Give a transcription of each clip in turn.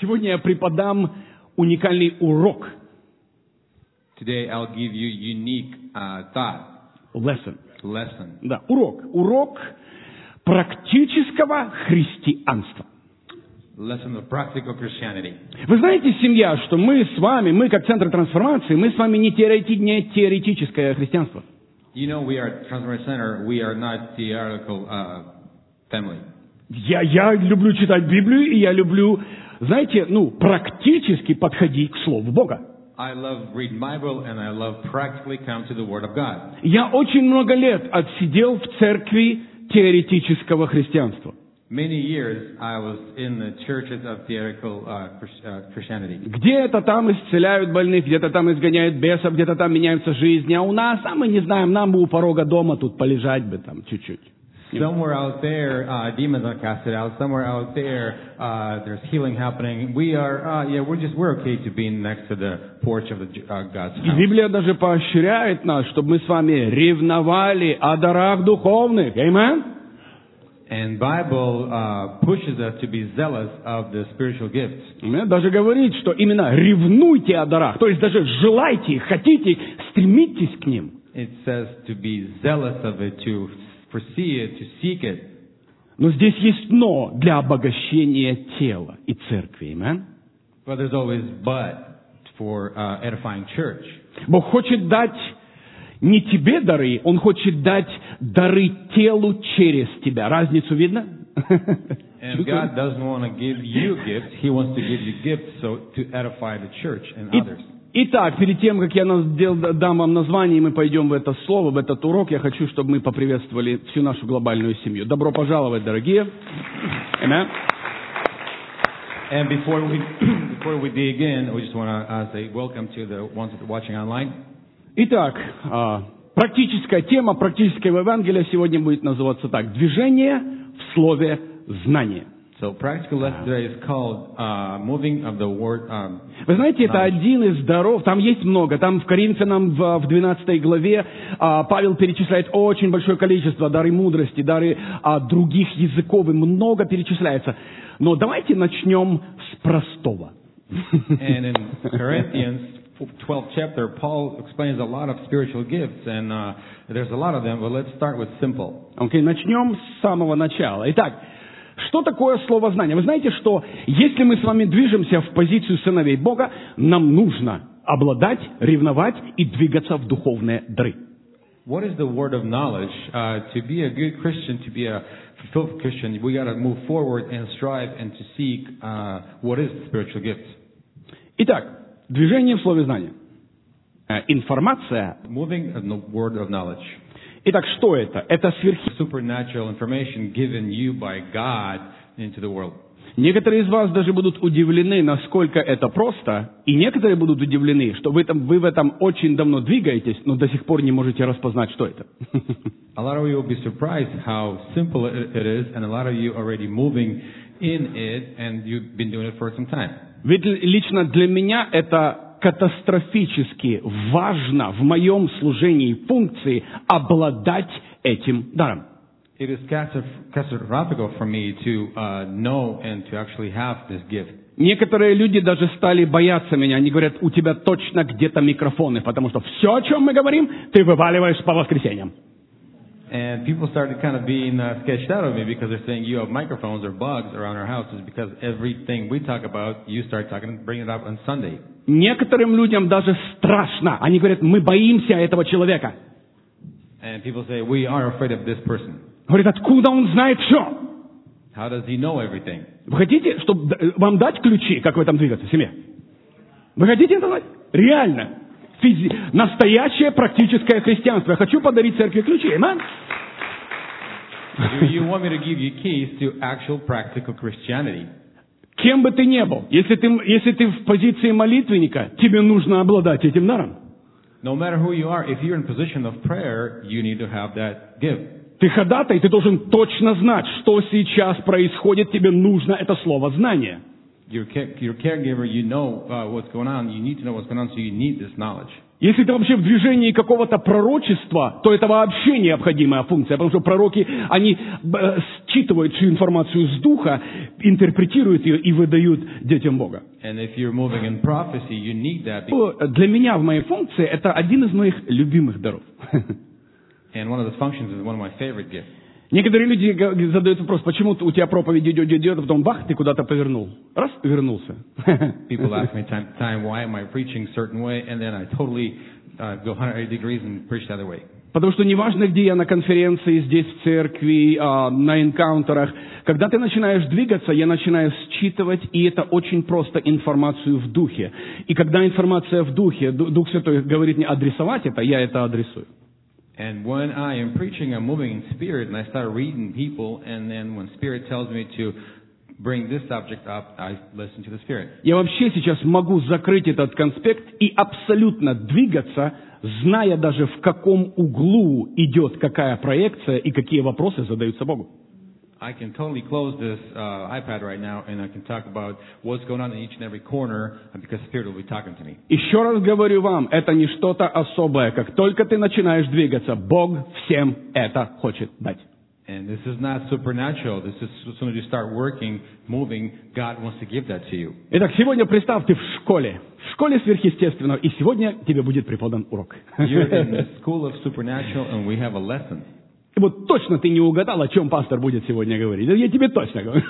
Сегодня я преподам уникальный урок. Today I'll give you unique Lesson. lesson. Да, урок. Урок практического христианства. Lesson of practical Christianity. Вы знаете, семья, что мы с вами, мы как Центр трансформации, мы с вами не теоретическое христианство. You know, we are Transformation Center. We are not theoretical family. Я люблю читать Библию, и я люблю, знаете, практически подходить к Слову Бога. I love reading Bible and I love practically come to the Word of God. Я очень много лет отсидел в церкви теоретического христианства. Many years I was in the churches of theoretical Christianity. Где-то там исцеляют больных, где-то там изгоняют бесов, где-то там меняются жизни, а у нас, мы не знаем, нам бы у порога дома тут полежать бы там чуть-чуть. Somewhere out there, demons are casted out. Somewhere out there, there's healing happening. We're okay to be next to the porch of God's И house. Библия даже поощряет нас, чтобы мы с вами ревновали о дарах духовных. Amen? And Bible pushes us to be zealous of the spiritual gifts. Даже говорит, что именно ревнуйте о дарах, то есть даже желайте их, хотите их, стремитесь к ним. It says to be zealous of it, to foresee it, to seek it. Но здесь есть но для обогащения тела и церкви. Amen? But there's always but for edifying church. Бог хочет дать не тебе дары, Он хочет дать дары телу через тебя. Разницу видно? And God doesn't want to give you gifts. He wants to give you gifts to edify the church and others. Итак, перед тем, как я дам вам название, и мы пойдем в это слово, в этот урок, я хочу, чтобы мы поприветствовали всю нашу глобальную семью. Добро пожаловать, дорогие. Amen. And before we dig in, we just want to say welcome to the ones that are watching online. Итак, практическая тема практического Евангелия сегодня будет называться так: движение в слове знания. So practical lesson today is called moving of the word. Вы знаете, это один из даров, там есть много. Там в Коринфянам в 12 главе Павел перечисляет очень большое количество дары мудрости, дары других языков, и много перечисляется. Но давайте начнем с простого. And in Corinthians 12th chapter, Paul explains a lot of spiritual gifts, and there's a lot of them, but let's start with simple. Окей, начнем с самого начала. Итак, что такое слово знание? Вы знаете, что если мы с вами движемся в позицию сыновей Бога, нам нужно обладать, ревновать и двигаться в духовные дары. What is the word of knowledge? To be a good Christian, to be a fulfilled Christian, we got to move forward and strive and to seek what is the spiritual gifts. Итак, движение в слове знания. Информация. Moving in the word of knowledge. Итак, что это? Это Supernatural information given you by God into the world. Некоторые из вас даже будут удивлены, насколько это просто, и некоторые будут удивлены, что вы в этом очень давно двигаетесь, но до сих пор не можете распознать, что это. A lot of you will be surprised how simple it is, and a lot of you already moving in it, and you've been doing it for some time. Ведь лично для меня это катастрофически важно в моем служении функции обладать этим даром. It is catastrophic for me to know and to actually have this gift. Некоторые люди даже стали бояться меня. Они говорят, у тебя точно где-то микрофоны, потому что все, о чем мы говорим, ты вываливаешь по воскресеньям. And people started kind of being sketched out of me because they're saying you have microphones or bugs around our houses because everything we talk about, you start talking, bring it up on Sunday. Некоторым людям даже страшно. Они говорят, мы боимся этого человека. And people say, we are afraid of this person. Говорят, откуда он знает все? How does he know everything? Вы хотите, чтобы вам дать ключи, как в этом двигаться в семье? Вы хотите это знать? Реально. Настоящее практическое христианство. Я хочу подарить церкви ключи. Amen? Do you want me to give you keys to actual practical Christianity? Кем бы ты ни был, если ты в позиции молитвенника, тебе нужно обладать этим даром. No matter who you are, if you're in position of prayer, you need to have that gift. Ты ходатай, ты должен точно знать, что сейчас происходит, тебе нужно это слово знание. You're caregiver, you know what's going on, you need to know what's going on, so you need this knowledge. Если ты вообще в движении какого-то пророчества, то это вообще необходимая функция, потому что пророки, они считывают всю информацию с духа, интерпретируют ее и выдают детям Бога. And if you're moving in prophecy, you need that. Для меня в моей функции это один из моих любимых даров. And one of those functions is one of my favorite gifts. Некоторые люди задают вопрос, почему у тебя проповедь идет, а потом бах, ты куда-то повернул. Раз, вернулся. People ask me time to time, why am I preaching a certain way, and then I totally go 180 degrees and preach the other way. Потому что неважно, где я на конференции, здесь в церкви, на энкаунтерах, когда ты начинаешь двигаться, я начинаю считывать, и это очень просто, информацию в духе. И когда информация в духе, Дух Святой говорит мне адресовать это, я это адресую. And when I am preaching, I'm moving in spirit, and I start reading people, and then when Spirit tells me to bring this subject up, I listen to the Spirit. Я вообще сейчас могу закрыть этот конспект и абсолютно двигаться, зная даже в каком углу идет какая проекция и какие вопросы задаются Богу. I can totally close this iPad right now, and I can talk about what's going on in each and every corner, because Spirit will be talking to me. Еще раз говорю вам, это не что-то особое. Как только ты начинаешь двигаться, Бог всем это хочет дать. And this is not supernatural. This is as soon as you start working, moving, God wants to give that to you. Итак, сегодня представь, ты в школе сверхъестественного, и сегодня тебе будет преподан урок. You're in the school of supernatural, and we have a lesson. И вот точно ты не угадал, о чем пастор будет сегодня говорить. Я тебе точно говорю.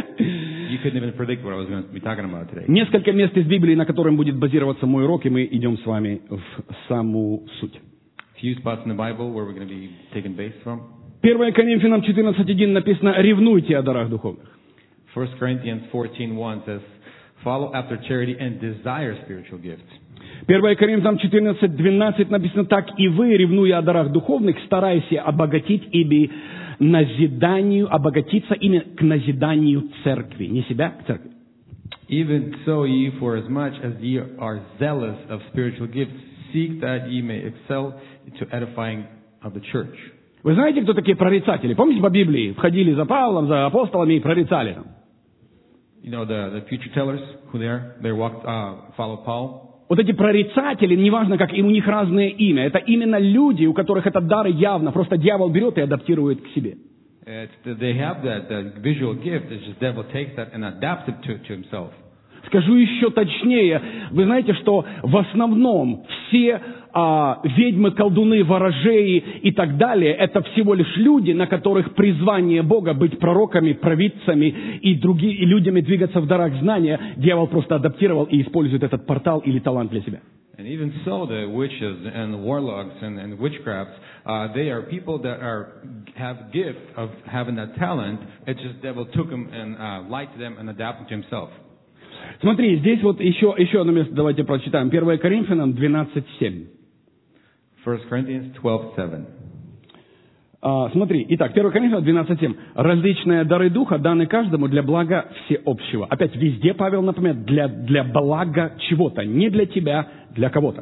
You couldn't even predict what I was going to be talking about today. Несколько мест из Библии, на котором будет базироваться мой урок, и мы идем с вами в саму суть. Few spots in the Bible where we're going to be taking base from. 1 Коринфянам 14:1 написано: «Ревнуйте о дарах духовных». 1 Corinthians 14:1 says, "Follow after charity and desire spiritual gifts." 1 Коринфянам 14:12 написано так: «И вы, ревнуя о дарах духовных, старайся обогатить ими назиданию, обогатиться ими к назиданию церкви». Не себя, к церкви. Even so, ye, for as much as ye are zealous of spiritual gifts, seek that ye may excel to edifying of the church. Вы знаете, кто такие прорицатели? Помните, по Библии входили за Павлом, за апостолами и прорицали там? You know the future tellers, who they are? They walked, follow Paul. Вот эти прорицатели, неважно как, и у них разное имя. Это именно люди, у которых этот дар явно. Просто дьявол берет и адаптирует к себе. They have that visual gift. It's just devil takes that and adapts it to himself. Скажу еще точнее. Вы знаете, что в основном все ведьмы, колдуны, ворожеи и так далее, это всего лишь люди, на которых призвание Бога быть пророками, провидцами и людьми двигаться в дарах знания, дьявол просто адаптировал и использует этот портал или талант для себя. And even so, the witches and the warlocks and witchcrafts, they are people that have gift of having that talent. It's just devil took them and lied to them and adapted to himself. Смотри, здесь вот еще одно место давайте прочитаем. 1 Коринфянам 12:7. 1 Corinthians 12:7. Смотри, итак, 1 Коринфянам 12:7. «Различные дары Духа даны каждому для блага всеобщего». Опять везде Павел напоминает, для блага чего-то, не для тебя, для кого-то.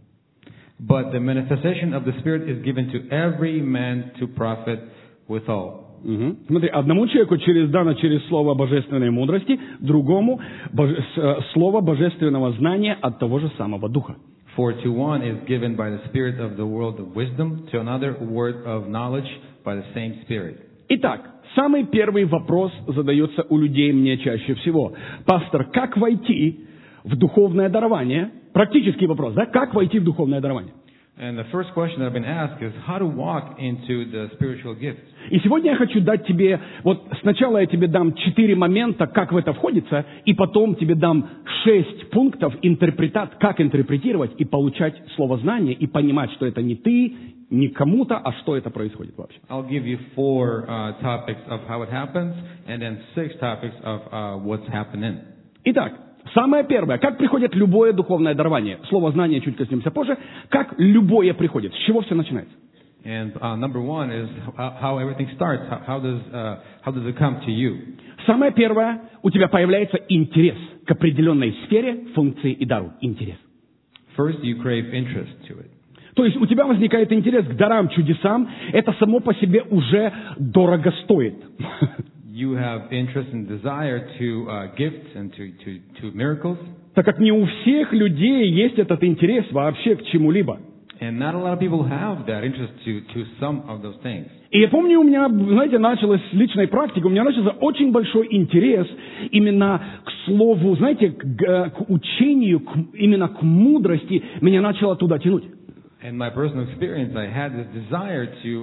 But the manifestation of the Spirit is given to every man to profit withal. Смотри, одному человеку дано через слово божественной мудрости, другому слово божественного знания от того же самого Духа. For to one is given by the Spirit of the world of wisdom, to another word of knowledge by the same Spirit. Итак, самый первый вопрос задается у людей мне чаще всего. Пастор, как войти в духовное дарование? Практический вопрос, да? Как войти в духовное дарование? And the first question that I've been asked is how to walk into the spiritual gifts. И сегодня я хочу дать тебе, вот сначала я тебе дам 4 момента, как в это входится, и потом тебе дам 6 пунктов, как интерпретировать и получать слово знания, и понимать, что это не ты, не кому-то, а что это происходит вообще. I'll give you 4 topics of how it happens, and then 6 topics of what's happening. Итак, самое первое, как приходит любое духовное дарование. Слово знание чуть коснемся позже. Как любое приходит? С чего все начинается? And number one is how everything starts. How does it come to you? Самое первое, у тебя появляется интерес к определенной сфере, функции и дару. Интерес. First, you crave interest to it. То есть у тебя возникает интерес к дарам, чудесам. Это само по себе уже дорого стоит. you have interest and desire to gifts and to miracles. Так как не у всех людей есть этот интерес вообще к чему-либо. And not a lot of people have that interest to some of those things. И я помню, у меня, знаете, началась личная практика, у меня начался очень большой интерес именно к слову, знаете, к учению, именно к мудрости, меня начало туда тянуть. In my personal experience, I had this desire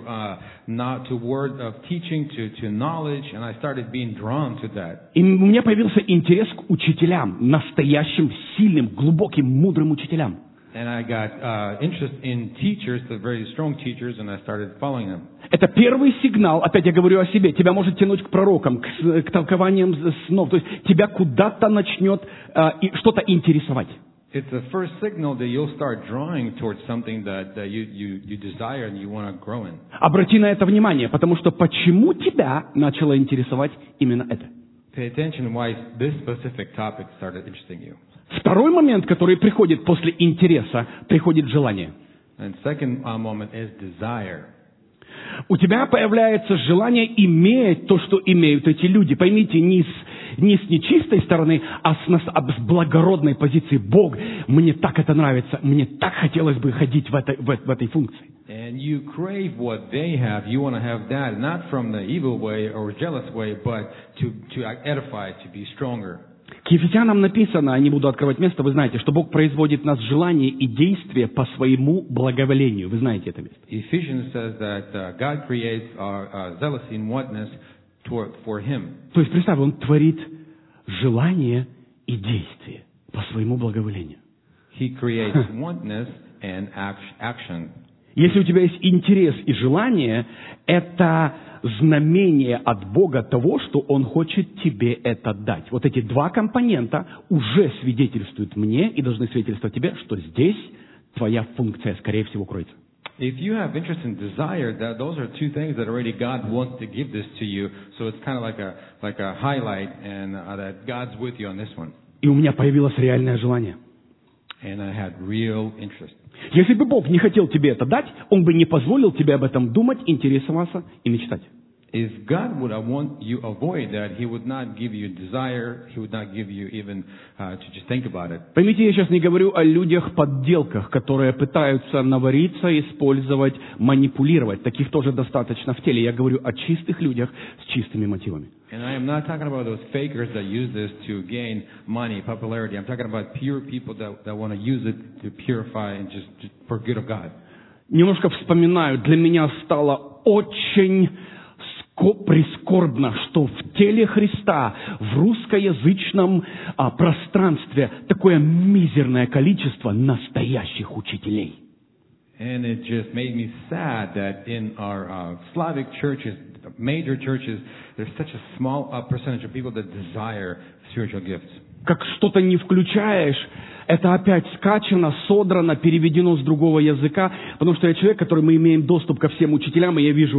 not to word of teaching, to knowledge, and I started being drawn to that. И у меня появился интерес к учителям, настоящим, сильным, глубоким, мудрым учителям. And I got interest in teachers, the very strong teachers, and I started following them. Это первый сигнал, опять я говорю о себе, тебя может тянуть к пророкам, к толкованиям снов, то есть тебя куда-то начнет что-то интересовать. It's the first signal that you'll start drawing towards something that you desire and you want to grow in. Обрати на это внимание, потому что почему тебя начало интересовать именно это? Pay attention why this specific topic started interesting you. Второй момент, который приходит после интереса, приходит желание. And second moment is desire. У тебя появляется желание иметь то, что имеют эти люди. Поймите, не с нечистой стороны, а с благородной позиции. Бог, мне так это нравится, мне так хотелось бы ходить в этой функции. And you crave what they have. You want to have that, not from the evil way or jealous way, but to edify, to be stronger. К Ефесянам написано, не буду открывать место, вы знаете, что Бог производит в нас желание и действие по своему благоволению. Вы знаете это место. Ephesians says that God creates our zealousy and oneness for Him. То есть, представь, Он творит желание и действие по своему благоволению. He creates oneness and action. Если у тебя есть интерес и желание, это знамение от Бога того, что Он хочет тебе это дать. Вот эти два компонента уже свидетельствуют мне и должны свидетельствовать тебе, что здесь твоя функция, скорее всего, кроется. If you have interest and desire, those are two things that already God wants to give this to you. So it's kind of like a highlight, and that God's with you on this one. И у меня появилось реальное желание. And I had real interest. Если бы Бог не хотел тебе это дать, Он бы не позволил тебе об этом думать, интересоваться и мечтать. If God would want you avoid that, He would not give you desire. He would not give you even to just think about it. Поймите, я сейчас не говорю о людях-подделках, которые пытаются навариться, использовать, манипулировать. Таких тоже достаточно в теле. Я говорю о чистых людях с чистыми мотивами. And I am not talking about those fakers that use this to gain money, popularity. I'm talking about pure people that want to use it to purify and just for good of God. Немножко вспоминаю, для меня стало очень прискорбно, что в теле Христа, в русскоязычном пространстве такое мизерное количество настоящих учителей. And it just made me sad that in our Slavic churches, major churches, there's such a small percentage of people that desire spiritual gifts. Как что-то не включаешь, это опять скачано, содрано, переведено с другого языка, потому что я человек, который мы имеем доступ ко всем учителям, и я вижу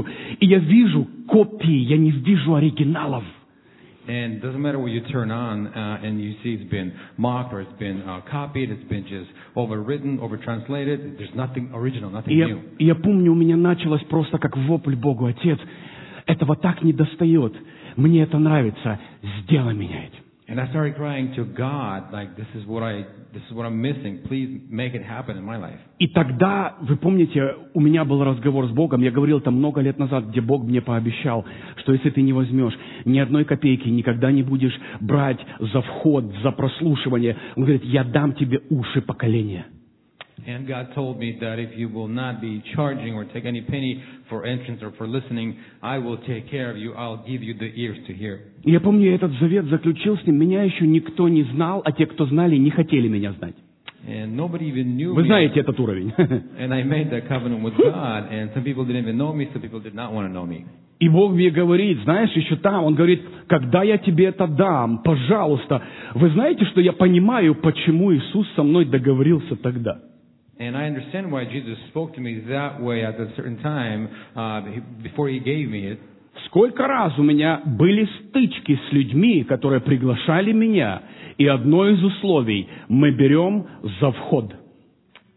копии, я не вижу оригиналов. And it doesn't matter what you turn on and you see it's been mocked or it's been copied, it's been just overwritten, overtranslated. There's nothing original, nothing new. Я помню, у меня началось просто как вопль Богу: Отец, этого так недостает, мне это нравится, сделай меня этим. And I started crying to God, like, this is what I'm missing. Please make it happen in my life. И тогда, вы помните, у меня был разговор с Богом, я говорил там много лет назад, где Бог мне пообещал, что если ты не возьмешь ни одной копейки, никогда не будешь брать за вход, за прослушивание, Он говорит: я дам тебе уши поколения. And God told me that if you will not be charging or take any penny for entrance or for listening, I will take care of you. I'll give you the ears to hear. И я помню, я этот завет заключил с Ним. Меня еще никто не знал, а те, кто знали, не хотели меня знать. And nobody even knew Вы me. знаете этот уровень. And I made that covenant with God, and some people didn't even know me, some people did not want to know me. И Бог мне говорит, знаешь, еще там, Он говорит: когда я тебе это дам, пожалуйста. Вы знаете, что я понимаю, почему Иисус со мной договорился тогда? And I understand why Jesus spoke to me that way at a certain time before He gave me it. Сколько раз у меня были стычки с людьми, которые приглашали меня, и одно из условий — мы берем за вход.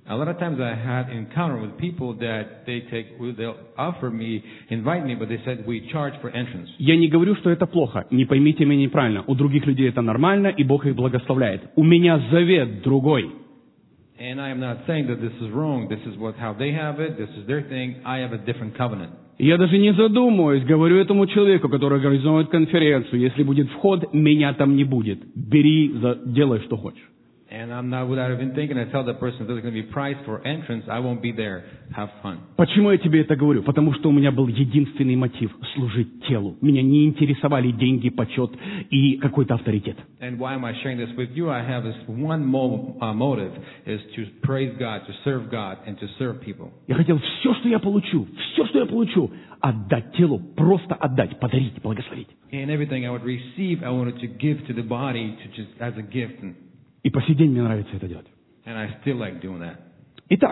A lot of times I had encounter with people that they'll offer me, invite me, but they said we charge for entrance. Я не говорю, что это плохо. Не поймите меня неправильно. У других людей это нормально, и Бог их благословляет. У меня завет другой. And I am not saying that this is wrong. This is how they have it. This is their thing. I have a different covenant. Я даже не задумываюсь, говорю этому человеку, который организует конференцию, если будет вход, меня там не будет. Бери, делай, что хочешь. And I'm not, without even thinking, I tell the person if there's going to be price for entrance, I won't be there. Have fun. Почему я тебе это говорю? Потому что у меня был единственный мотив – служить телу. Меня не интересовали деньги, почет и какой-то авторитет. And why am I sharing this with you? I have this one motive, is to praise God, to serve God, and to serve people. Я хотел все, что я получу, отдать телу, просто отдать, подарить, благословить. And everything I would receive, I wanted to give to the body, to just as a gift. И по сей день мне нравится это делать. And I still like doing that. Итак,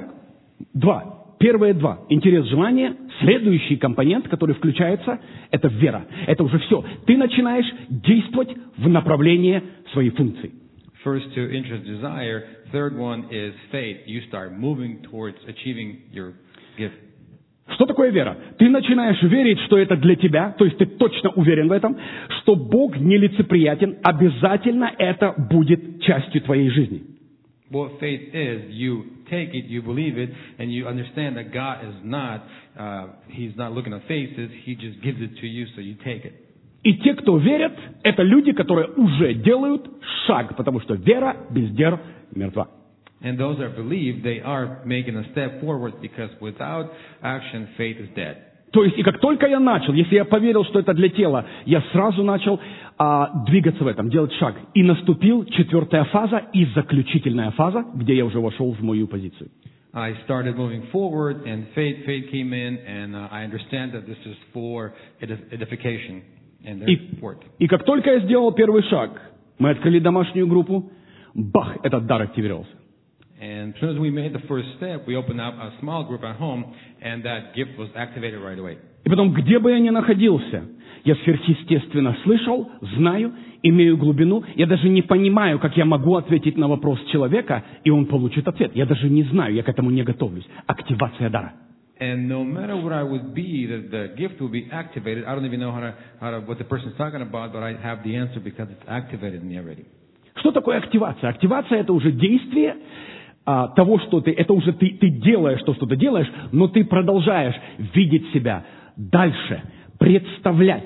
Первые два. Интерес, желание. Следующий компонент, который включается, это вера. Это уже все. Ты начинаешь действовать в направлении своей функции. First two, interest, desire. Third one is faith. You start moving towards achieving your gift. Что такое вера? Ты начинаешь верить, что это для тебя, то есть ты точно уверен в этом, что Бог нелицеприятен, обязательно это будет частью твоей жизни. What faith is, you take it, you believe it, and you understand that God is not, He's not looking at faces, He just gives it to you, so you take it. И те, кто верят, это люди, которые уже делают шаг, потому что вера без дел мертва. And those that believe, they are making a step forward, because without action, faith is dead. То есть, и как только я начал, если я поверил, что это для тела, я сразу начал двигаться в этом, делать шаг. И наступил 4-я фаза и заключительная фаза, где я уже вошел в мою позицию. I started moving forward, and faith came in, and I understand that this is for edification and their work. И как только я сделал первый шаг, мы открыли домашнюю группу, бах, этот дар активировался. And as soon as we made the first step, we opened up a small group at home, and that gift was activated right away. И потом, где бы я ни находился, я сверхъестественно слышал, знаю, имею глубину. Я даже не понимаю, как я могу ответить на вопрос человека, и он получит ответ. Я даже не знаю, я к этому не готовлюсь. Активация дара. And no matter what I would be, the gift will be activated. I don't even know what the person is talking about, but I have the answer because it's activated in me already. Что такое активация? Активация – это уже действие того, что это уже ты делаешь то, что ты делаешь, но ты продолжаешь видеть себя дальше, представлять,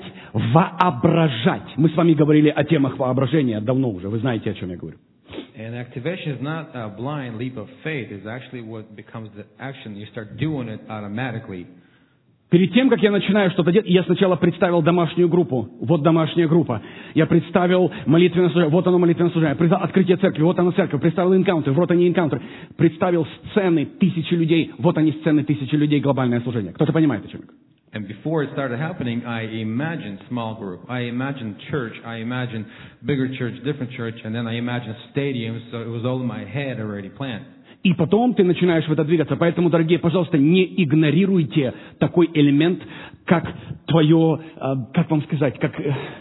воображать. Мы с вами говорили о темах воображения давно уже, вы знаете, о чем я говорю. And activation is not a blind leap of faith. It's actually what becomes the action. You start doing it automatically. Перед тем, как я начинаю что-то делать, я сначала представил домашнюю группу. Вот домашняя группа. Я представил молитвенное служение. Вот оно молитвенное служение. Представил открытие церкви. Вот оно церковь. Представил энкаунтер. Вот они энкаунтеры. Представил сцены тысячи людей. Вот они сцены тысячи людей. Глобальное служение. Кто-то понимает, о чем я говорю? And before it started happening, I imagined small group. I imagined church. I imagined bigger church, different church. And then I imagined stadiums. So it was all in my head already planned. И потом ты начинаешь в это двигаться. Поэтому, дорогие, пожалуйста, не игнорируйте такой элемент, как твое, как вам сказать, как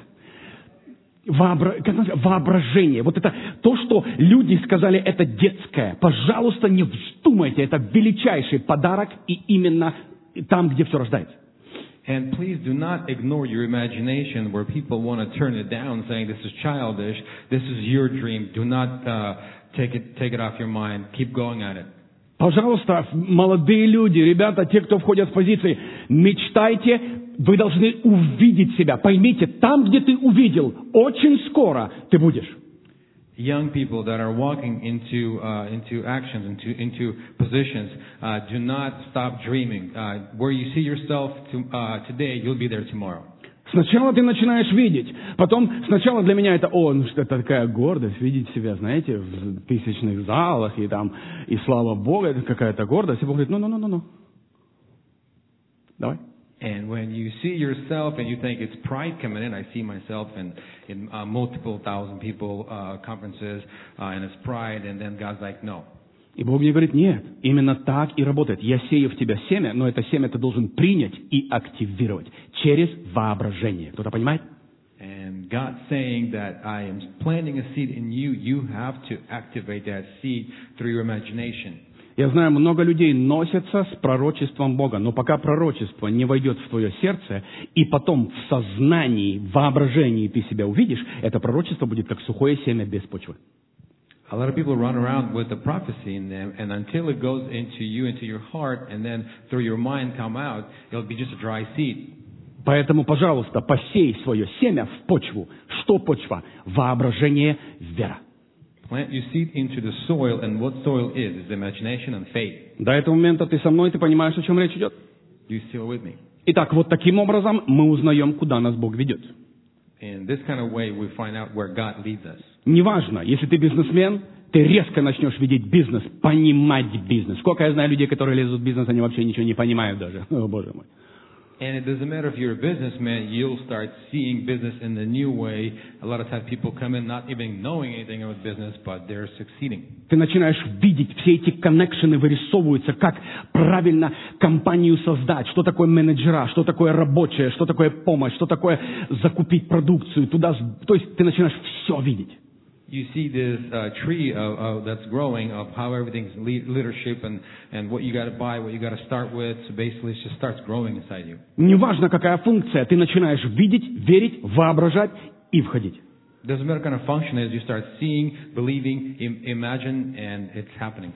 воображение. Вот это то, что люди сказали, это детское. Пожалуйста, не вздумайте. Это величайший подарок, и именно там, где все рождается. And please do not ignore your imagination where people want to turn it down, saying this is childish, this is your dream. Do not take it off your mind. Keep going at it. Пожалуйста, молодые люди, ребята, те, кто входят в позиции, мечтайте, вы должны увидеть себя. Поймите, там, где ты увидел, очень скоро ты будешь. Young people that are walking into actions, into positions, do not stop dreaming. Where you see yourself today, you'll be there tomorrow. Сначала ты начинаешь видеть, потом сначала для меня это, это такая гордость, видеть себя, знаете, в тысячных залах, и слава Богу, это какая-то гордость. И Бог говорит, ну, давай. And when you see yourself and you think it's pride coming in, I see myself in multiple thousand people conferences, and it's pride, and then God's like, no. И Бог мне говорит, нет, именно так и работает. Я сею в тебя семя, но это семя ты должен принять и активировать через воображение. Кто-то понимает? And God saying that I am planting a seed in you, you have to activate that seed through your imagination. Я знаю, много людей носятся с пророчеством Бога, но пока пророчество не войдет в твое сердце, и потом в сознании, в воображении ты себя увидишь, это пророчество будет как сухое семя без почвы. A lot of people run around with the prophecy in them, and until it goes into you, into your heart, and then through your mind come out, it'll be just a dry seed. Поэтому, пожалуйста, посей свое семя в почву. Что почва? Воображение, вера. Plant your seed into the soil, and what soil is? It's imagination and faith. До этого момента ты со мной, ты понимаешь, о чем речь идет? You still with me? Итак, вот таким образом мы узнаем, куда нас Бог ведет. In this kind of way, we find out where God leads us. Неважно, если ты бизнесмен, ты резко начнешь видеть бизнес, понимать бизнес. Сколько я знаю людей, которые лезут в бизнес, они вообще ничего не понимают даже. О, Боже мой. And it doesn't matter if you're a businessman, you'll start seeing business in the new way. A lot of times people come in not even knowing anything about business, but they're succeeding. Ты начинаешь видеть, все эти коннекшены вырисовываются, как правильно компанию создать, что такое менеджера, что такое рабочее, что такое помощь, что такое закупить продукцию. То есть ты начинаешь все видеть. You see this tree that's growing of how everything's leadership and what you got to buy, what you got to start with. So basically, it just starts growing inside you. Неважно, какая функция, ты начинаешь видеть, верить, воображать и входить. Doesn't matter what kind of function it is, you start seeing, believing, imagine, and it's happening.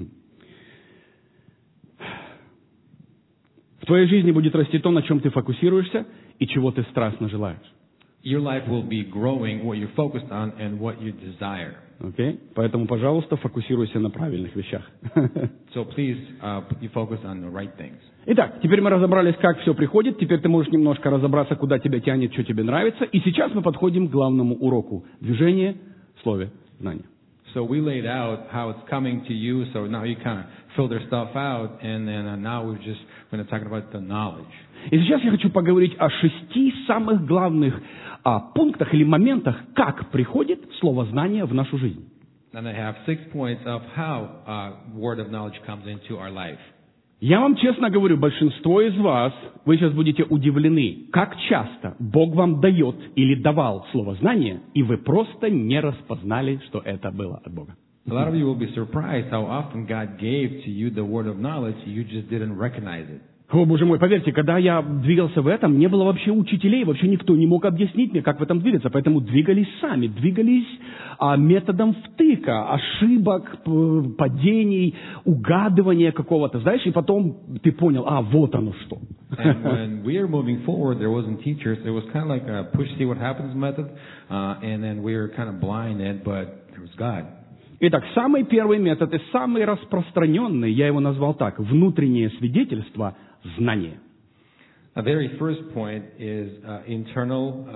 В твоей жизни будет расти то, на чем ты фокусируешься и чего ты страстно желаешь. Your life will be growing what you're focused on and what you desire. Okay? Поэтому, пожалуйста, фокусируйся на правильных вещах. So please, you focus on the right things. Итак, теперь мы разобрались, как все приходит. Теперь ты можешь немножко разобраться, куда тебя тянет, что тебе нравится. И сейчас мы подходим к главному уроку. Движение в слове знания. So we laid out how it's coming to you. So now you kind of filter stuff out. And then now we're going to talk about the knowledge. И сейчас я хочу поговорить о 6 самых главных пунктах или моментах, как приходит слово знания в нашу жизнь. And I have 6 points of how word of knowledge comes into our life. Я вам честно говорю, большинство из вас, вы сейчас будете удивлены, как часто Бог вам дает или давал слово знания, и вы просто не распознали, что это было от Бога. A lot of you will be surprised how often God gave to you the word of knowledge, you just didn't recognize it. О, Боже мой, поверьте, когда я двигался в этом, не было вообще учителей, вообще никто не мог объяснить мне, как в этом двигаться, поэтому двигались сами, двигались методом втыка, ошибок, падений, угадывания какого-то, знаешь, и потом ты понял, вот оно что. And when we are moving forward, there wasn't teachers, it was kind of like a push, see what happens method, and then we were kind of blinded, but there was God. Итак, самый первый метод и самый распространенный, я его назвал так, внутреннее свидетельство знания. The very first point is internal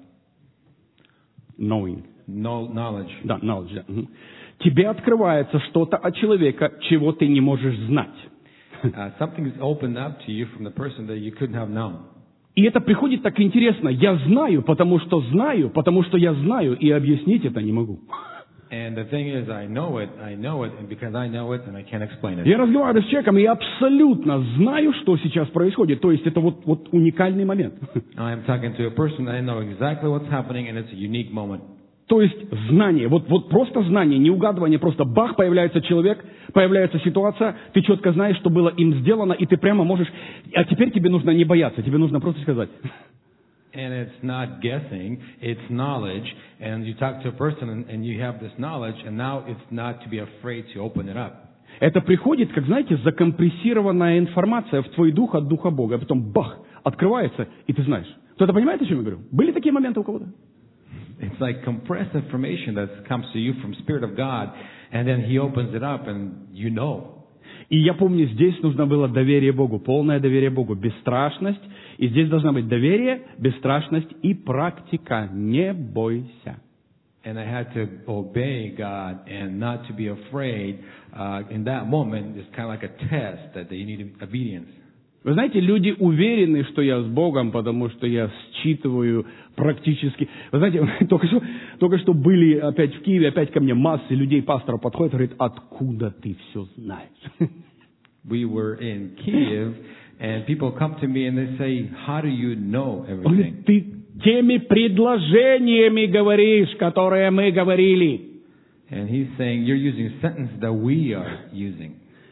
Knowing. knowledge. Да, knowledge, да. Тебе открывается что-то от человека, чего ты не можешь знать. Something is opened up to you from the person that you couldn't have known. И это приходит так интересно. Я знаю, потому что я знаю, и объяснить это не могу. And the thing is, I know it, and because I know it, and I can't explain it. Я разговариваю с человеком, и я абсолютно знаю, что сейчас происходит. То есть это вот уникальный момент. I'm talking to a person, I know exactly what's happening, and it's a unique moment. То есть знание, вот просто знание, не угадывание, просто бах, появляется человек, появляется ситуация, ты четко знаешь, что было им сделано, и ты прямо можешь... А теперь тебе нужно не бояться, тебе нужно просто сказать. And it's not guessing, it's knowledge. And you talk to a person and you have this knowledge, and now it's not to be afraid to open it up. Это приходит, как, знаете, закомпрессированная информация в твой дух от Духа Бога. А потом бах, открывается, и ты знаешь. Кто-то понимает, о чем я говорю? Были такие моменты у кого-то? It's like compressed information that comes to you from Spirit of God, and then He opens it up, and you know. И я помню, здесь нужно было доверие Богу, полное доверие Богу, бесстрашность. И здесь должна быть доверие, бесстрашность и практика. Не бойся. And I had to obey God and not to be afraid. In that moment, it's kind of like a test that you need obedience. Вы знаете, люди уверены, что я с Богом, потому что я считываю практически... Вы знаете, только что были опять в Киеве, опять ко мне массы людей, пасторов подходят и говорят, откуда ты все знаешь? We were in Kiev, and people come to me and they say, how do you know everything? Ты теми предложениями говоришь, которые мы говорили. And he's saying, you're using sentences that we are using.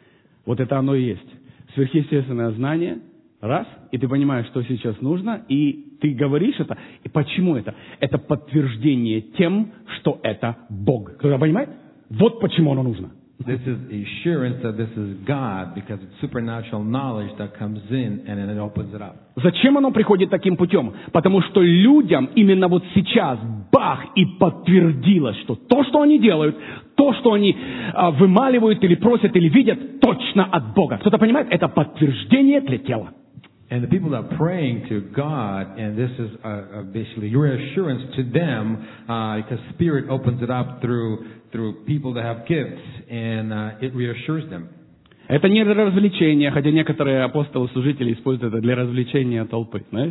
Вот это оно и есть. Сверхъестественное знание, раз, и ты понимаешь, что сейчас нужно, и ты говоришь это. И почему это? Это подтверждение тем, что это Бог. Кто-то понимает? Вот почему оно нужно. This is assurance that this is God, because it's supernatural knowledge that comes in and then it opens it up. Зачем оно приходит таким путем? Потому что людям именно вот сейчас бах и подтвердилось, что то, что они делают, то, что они вымаливают или просят, или видят, точно от Бога. Кто-то понимает? Это подтверждение для тела. And the people that are praying to God, and this is basically your assurance to them, because Spirit opens it up through people that have gifts, and it reassures them. Это не для развлечения, хотя некоторые апостолы-служители используют это для развлечения толпы, знаешь?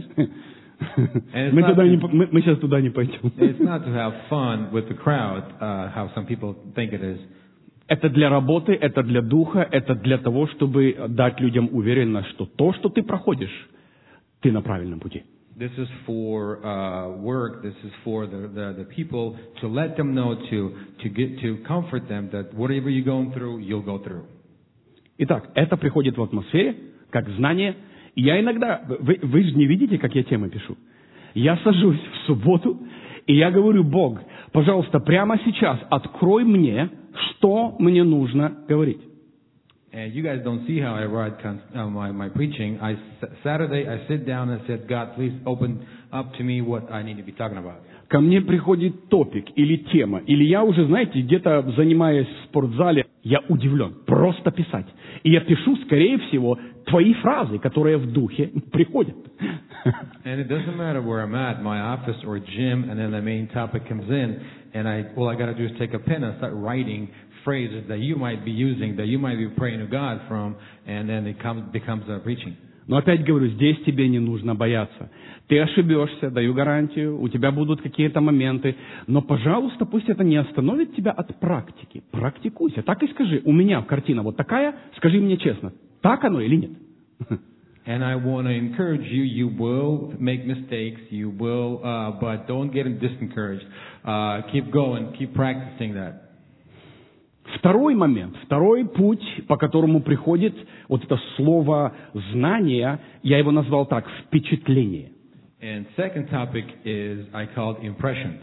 Мы сейчас туда не пойдем. It's not to have fun with the crowd, how some people think it is. Это для работы, это для духа, это для того, чтобы дать людям уверенность, что то, что ты проходишь, ты на правильном пути. This is for work. This is for the people, to let them know, to comfort them that whatever you're going through, you'll go through. Итак, это приходит в атмосфере, как знание. И я иногда, вы же не видите, как я темы пишу. Я сажусь в субботу, и я говорю: Бог, пожалуйста, прямо сейчас открой мне, что мне нужно говорить. And you guys don't see how I write my preaching. Saturday I sit down and said, God, please open up to me what I need to be talking about. Ко мне приходит топик или тема, или я уже, знаете, где-то занимаясь в спортзале, я удивлен, просто писать. И я пишу, скорее всего, твои фразы, которые в духе приходят. And it doesn't matter where I'm at, my office or gym, and then the main topic comes in, and all I got to do is take a pen and start writing phrases that you might be using, that you might be praying to God from, and then it becomes a preaching. Но опять говорю, здесь тебе не нужно бояться. Ты ошибешься, даю гарантию, у тебя будут какие-то моменты, но, пожалуйста, пусть это не остановит тебя от практики. Практикуйся. Так и скажи, у меня картина вот такая, скажи мне честно, так оно или нет? And I want to encourage you, you will make mistakes, you will, but don't get discouraged. Keep going, keep practicing that. Второй момент, второй путь, по которому приходит вот это слово «знание», я его назвал так, «впечатление». And second topic is, I called impressions.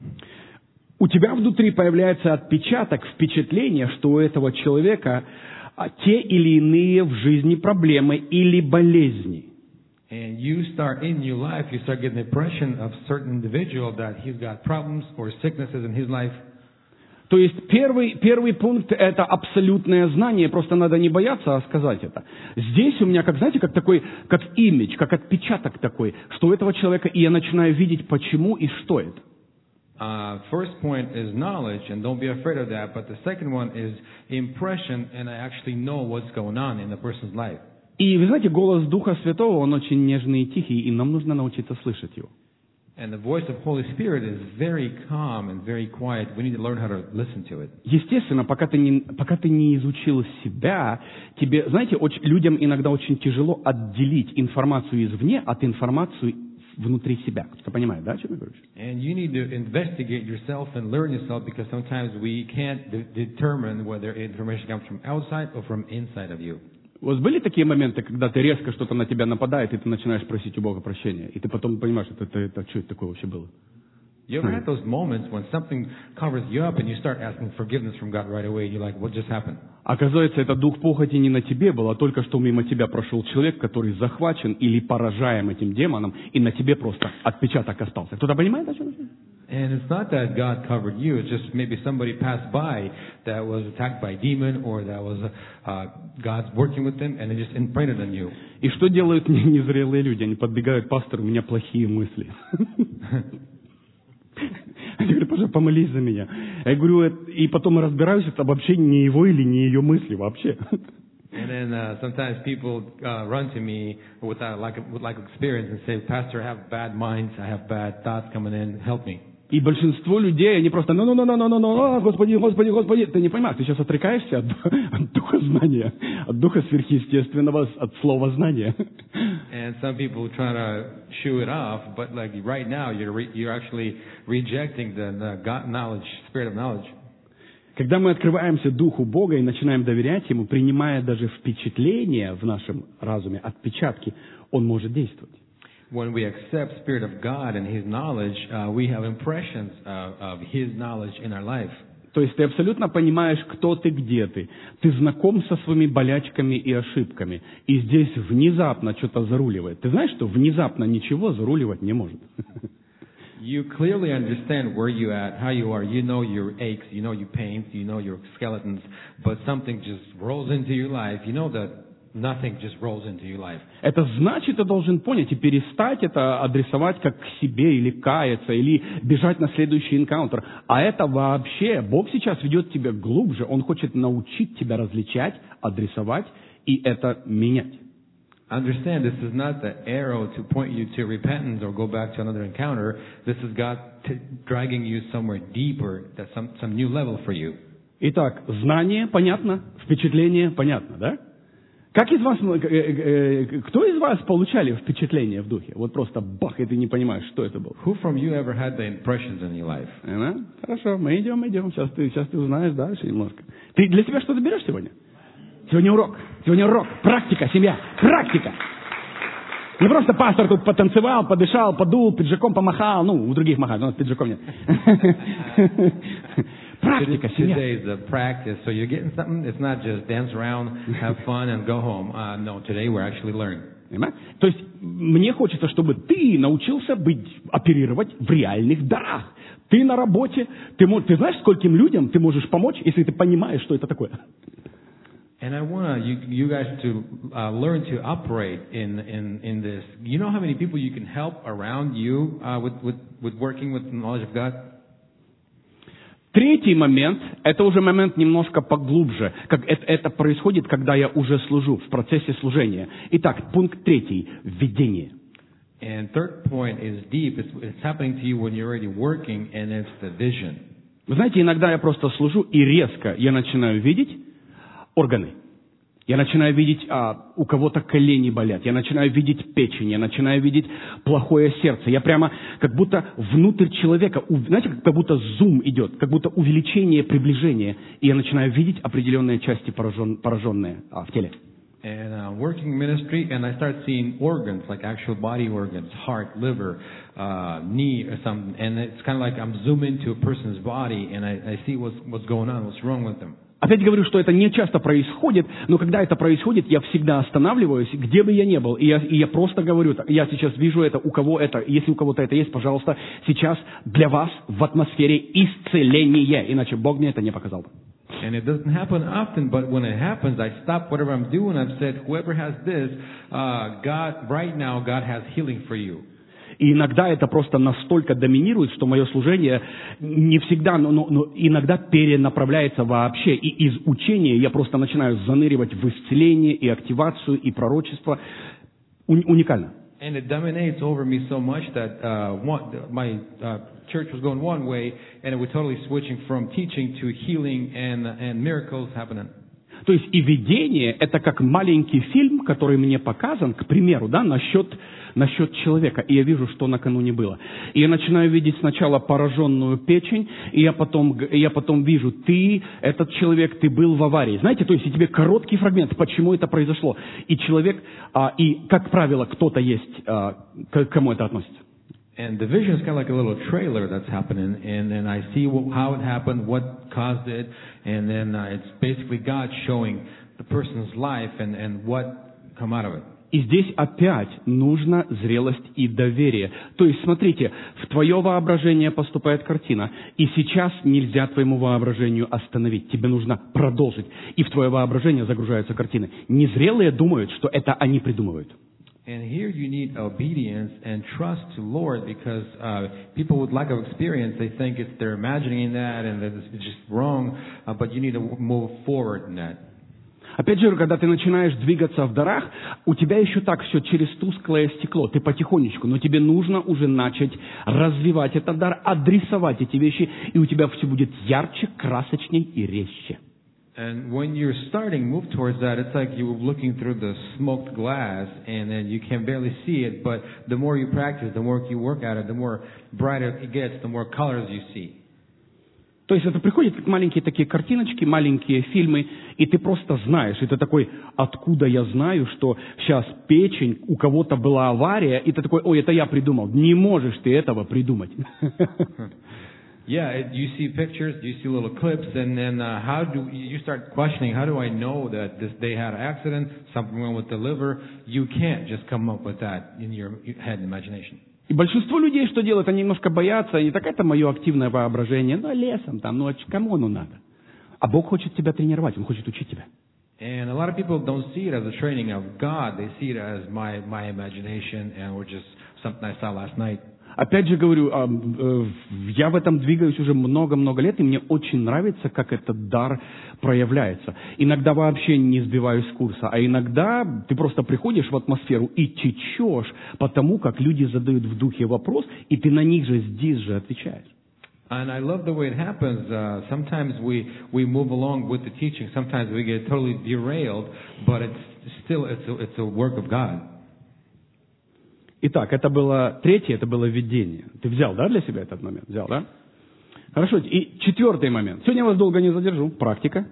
У тебя внутри появляется отпечаток, впечатление, что у этого человека те или иные в жизни проблемы или болезни. And you start in your life, you start getting the impression of certain individual that he's got problems or sicknesses in his life. То есть первый пункт – это абсолютное знание, просто надо не бояться, а сказать это. Здесь у меня, как, знаете, как такой, как имидж, как отпечаток такой, что у этого человека, и я начинаю видеть, почему и что это. First point is knowledge, and don't be afraid of that. But the second one is impression, and I actually know what's going on in the person's life. И вы знаете, голос Духа Святого, он очень нежный и тихий, и нам нужно научиться слышать его. And the voice of Holy Spirit is very calm and very quiet. We need to learn how to listen to it. Естественно, пока ты не изучил себя, тебе, знаете, людям иногда очень тяжело отделить информацию извне от информации внутри себя. Кто понимает, да, о чем я говорю? And you need to investigate yourself and learn yourself, because sometimes we can't determine whether information comes from outside or from inside of you. У вас были такие моменты, когда ты резко что-то на тебя нападает, и ты начинаешь просить у Бога прощения, и ты потом понимаешь, что это такое вообще было? You ever had those moments when something covers you up and you start asking forgiveness from God right away? You're like, what just happened? Оказывается, это дух похоти не на тебе был, а только что мимо тебя прошел человек, который захвачен или поражаем этим демоном, и на тебе просто отпечаток остался. Кто-то понимает, о чем я? And it's not that God covered you. It's just maybe somebody passed by that was attacked by a demon, or that was God's working with them, and it just imprinted on you. И что делают незрелые люди? Они подбегают: пастор, у меня плохие мысли. Они говорят: пожалуйста, помолись за меня. Я говорю, и потом разбираюсь, это вообще не его или не ее мысли вообще. And then sometimes people run to me with like experience and say, Pastor, I have bad minds, I have bad thoughts coming in, help me. И большинство людей, они просто, Господи, ты не понимаешь, ты сейчас отрекаешься от духа знания, от духа сверхъестественного, от слова знания. And some people try to shoo it off, but like right now, you're actually rejecting the God knowledge, spirit of knowledge. Когда мы открываемся Духу Бога и начинаем доверять Ему, принимая даже впечатления в нашем разуме, отпечатки, Он может действовать. When we accept Spirit of God and His knowledge, we have impressions of His knowledge in our life. То есть ты абсолютно понимаешь, кто ты, где ты. Ты знаком со своими болячками и ошибками. И здесь внезапно что-то заруливает. Ты знаешь, что внезапно ничего заруливать не может? You clearly understand where you at, how you are. You know your aches, you know your pains, you know your skeletons, but something just rolls into your life. You know that nothing just rolls into your life. Это значит, ты должен понять и перестать это адресовать как к себе, или каяться, или бежать на следующий энкаунтер. А это вообще, Бог сейчас ведет тебя глубже. Он хочет научить тебя различать, адресовать и это менять. Understand, this is not the arrow to point you to repentance or go back to another encounter. This is God dragging you somewhere deeper, that's some new level for you. Итак, знание понятно, впечатление понятно, да? Как из вас, кто из вас получали впечатление в духе? Вот просто бах, и ты не понимаешь, что это было. Who from you ever had the impressions in your life? Хорошо, мы идем. Сейчас ты узнаешь дальше немножко. Ты для себя что-то берешь сегодня? Сегодня урок, практика, семья, практика. Не просто пастор тут потанцевал, подышал, подул, пиджаком помахал, у других махать, у нас пиджаком нет. Практика, семья. Today is a practice, so you're getting something. It's not just dance around, have fun, and go home. No, today we're actually learning. То есть мне хочется, чтобы ты научился оперировать в реальных дарах. Ты на работе, ты знаешь, скольким людям ты можешь помочь, если ты понимаешь, что это такое. And I want you guys to learn to operate in this. You know how many people you can help around you with working with the knowledge of God? Третий момент, это уже момент немножко поглубже. Как это происходит, когда я уже служу, в процессе служения. Итак, пункт третий, введение. And third point is deep. It's happening to you when you're already working, and it's the vision. Вы знаете, иногда я просто служу, и резко я начинаю видеть органы. Я начинаю видеть, у кого-то колени болят. Я начинаю видеть печень. Я начинаю видеть плохое сердце. Я прямо как будто внутрь человека, знаете, как будто зум идет, как будто увеличение, приближение. И я начинаю видеть определенные части, пораженные в теле. And working in ministry, and I start seeing organs, like actual body organs, heart, liver, knee, or something. And it's kind of like I'm zooming into a person's body, and I see what's going on, what's wrong with them. Опять говорю, что это не часто происходит, но когда это происходит, я всегда останавливаюсь, где бы я ни был, и я просто говорю, я сейчас вижу это, у кого это, если у кого-то это есть, пожалуйста, сейчас для вас в атмосфере исцеления, иначе Бог мне это не показал бы. And it doesn't happen often, but when it happens, I stop whatever I'm doing. I've said, whoever has this, God, right now, God has healing for you. И иногда это просто настолько доминирует, что мое служение не всегда, но иногда перенаправляется вообще. И из учения я просто начинаю заныривать в исцеление, и активацию, и пророчество. Уникально. And it dominates over me so much that my church was going one way, and it was totally switching from teaching to healing and miracles happening. То есть и видение – это как маленький фильм, который мне показан, к примеру, насчет человека. И я вижу, что накануне было. И я начинаю видеть сначала пораженную печень, и я потом вижу, этот человек, ты был в аварии. Знаете, то есть и тебе короткий фрагмент, почему это произошло. И человек, и, как правило, кто-то есть, к кому это относится. And the vision is kind of like a little trailer that's happening, and then I see how it happened, what caused it, and then it's basically God showing the person's life and what come out of it. И здесь опять нужна зрелость и доверие. То есть, смотрите, в твое воображение поступает картина, и сейчас нельзя твоему воображению остановить. Тебе нужно продолжить. И в твое воображение загружаются картины. Незрелые думают, что это они придумывают. And here you need obedience and trust to Lord, because people with lack of experience, they think they're imagining that and that it's just wrong, but you need to move forward in that. Опять же, когда ты начинаешь двигаться в дарах, у тебя еще так все через тусклое стекло. Ты потихонечку, но тебе нужно уже начать развивать этот дар, адресовать эти вещи, и у тебя все будет ярче, красочней и резче. And when you're starting move towards that, it's like you're looking through the smoked glass, and then you can barely see it. But the more you practice, the more you work at it, the more brighter it gets, the more colors you see. То есть это приходит как маленькие такие картиночки, маленькие фильмы, и ты просто знаешь. И ты такой, откуда я знаю, что сейчас печень, у кого-то была авария, и ты такой, ой, это я придумал. Не можешь ты этого придумать. Yeah, you see pictures, you see little clips, and then how do you start questioning, how do I know that they had an accident, something wrong with the liver? You can't just come up with that in your head and imagination. И большинство людей, что делают, они немножко боятся, и так это мое активное воображение, ну, лесом там, ну, кому оно надо? А Бог хочет тебя тренировать, Он хочет учить тебя. And a lot of people don't see it as a training of God, they see it as my imagination, and or just something I saw last night. Опять же говорю, я в этом двигаюсь уже много-много лет, и мне очень нравится, как этот дар проявляется. Иногда вообще не сбиваюсь с курса, а иногда ты просто приходишь в атмосферу и течешь по тому, как люди задают в духе вопрос, и ты на них же здесь же отвечаешь. And I love the way it happens. Sometimes we move along with the teaching, sometimes we get totally derailed, but it's a work of God. Итак, это было третье, это было видение. Ты взял, да, для себя этот момент? Взял, да? Хорошо. И четвертый момент. Сегодня я вас долго не задержу. Практика.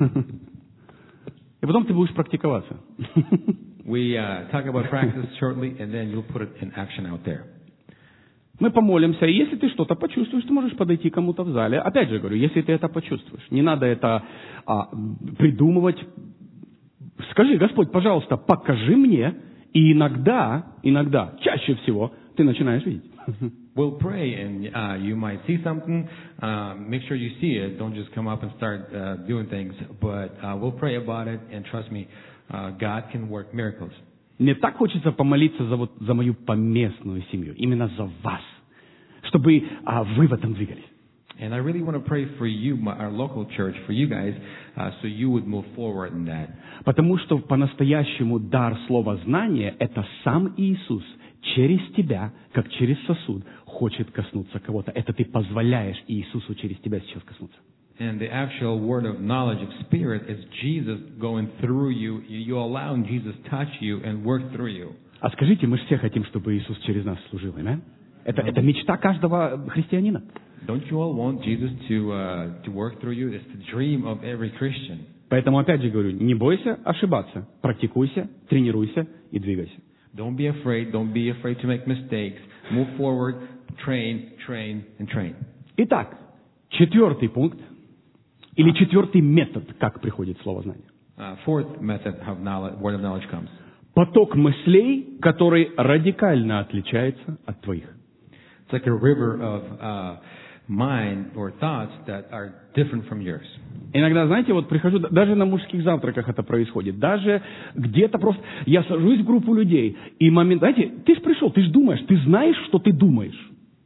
И потом ты будешь практиковаться. We talk about practice shortly, and then you'll put it in action out there. Мы помолимся, и если ты что-то почувствуешь, ты можешь подойти к кому-то в зале. Опять же говорю, если ты это почувствуешь, не надо это придумывать. Скажи, Господь, пожалуйста, покажи мне. И иногда, чаще всего, ты начинаешь видеть. We'll pray, and you might see something. Make sure you see it. Don't just come up and start doing things. But we'll pray about it, and trust me, God can work miracles. Мне так хочется помолиться за мою поместную семью, именно за вас, чтобы вы в этом двигались. And I really want to pray for you, our local church, for you guys, so you would move forward in that. Потому что по-настоящему дар слова знания – это сам Иисус через тебя, как через сосуд, хочет коснуться кого-то. Это ты позволяешь Иисусу через тебя сейчас коснуться. And the actual word of knowledge of spirit is Jesus going through you. You're allowing Jesus touch you and work through you. А скажите, мы же все хотим, чтобы Иисус через нас служил, аминь? Это мечта каждого христианина. Don't you all want Jesus to work through you? It's the dream of every Christian. Поэтому опять же говорю, не бойся ошибаться, практикуйся, тренируйся и двигайся. Don't be afraid to make mistakes. Move forward, train, and train. Итак, четвертый пункт, или четвертый метод, как приходит слово знания. Fourth method of knowledge, word of knowledge comes. Поток мыслей, который радикально отличается от твоих. It's like a river of mind or thoughts that are different from yours. Иногда, знаете, вот прихожу, даже на мужских завтраках это происходит, даже где-то просто, я сажусь в группу людей, и момент, знаете, ты же пришел, ты же думаешь, ты знаешь, что ты думаешь.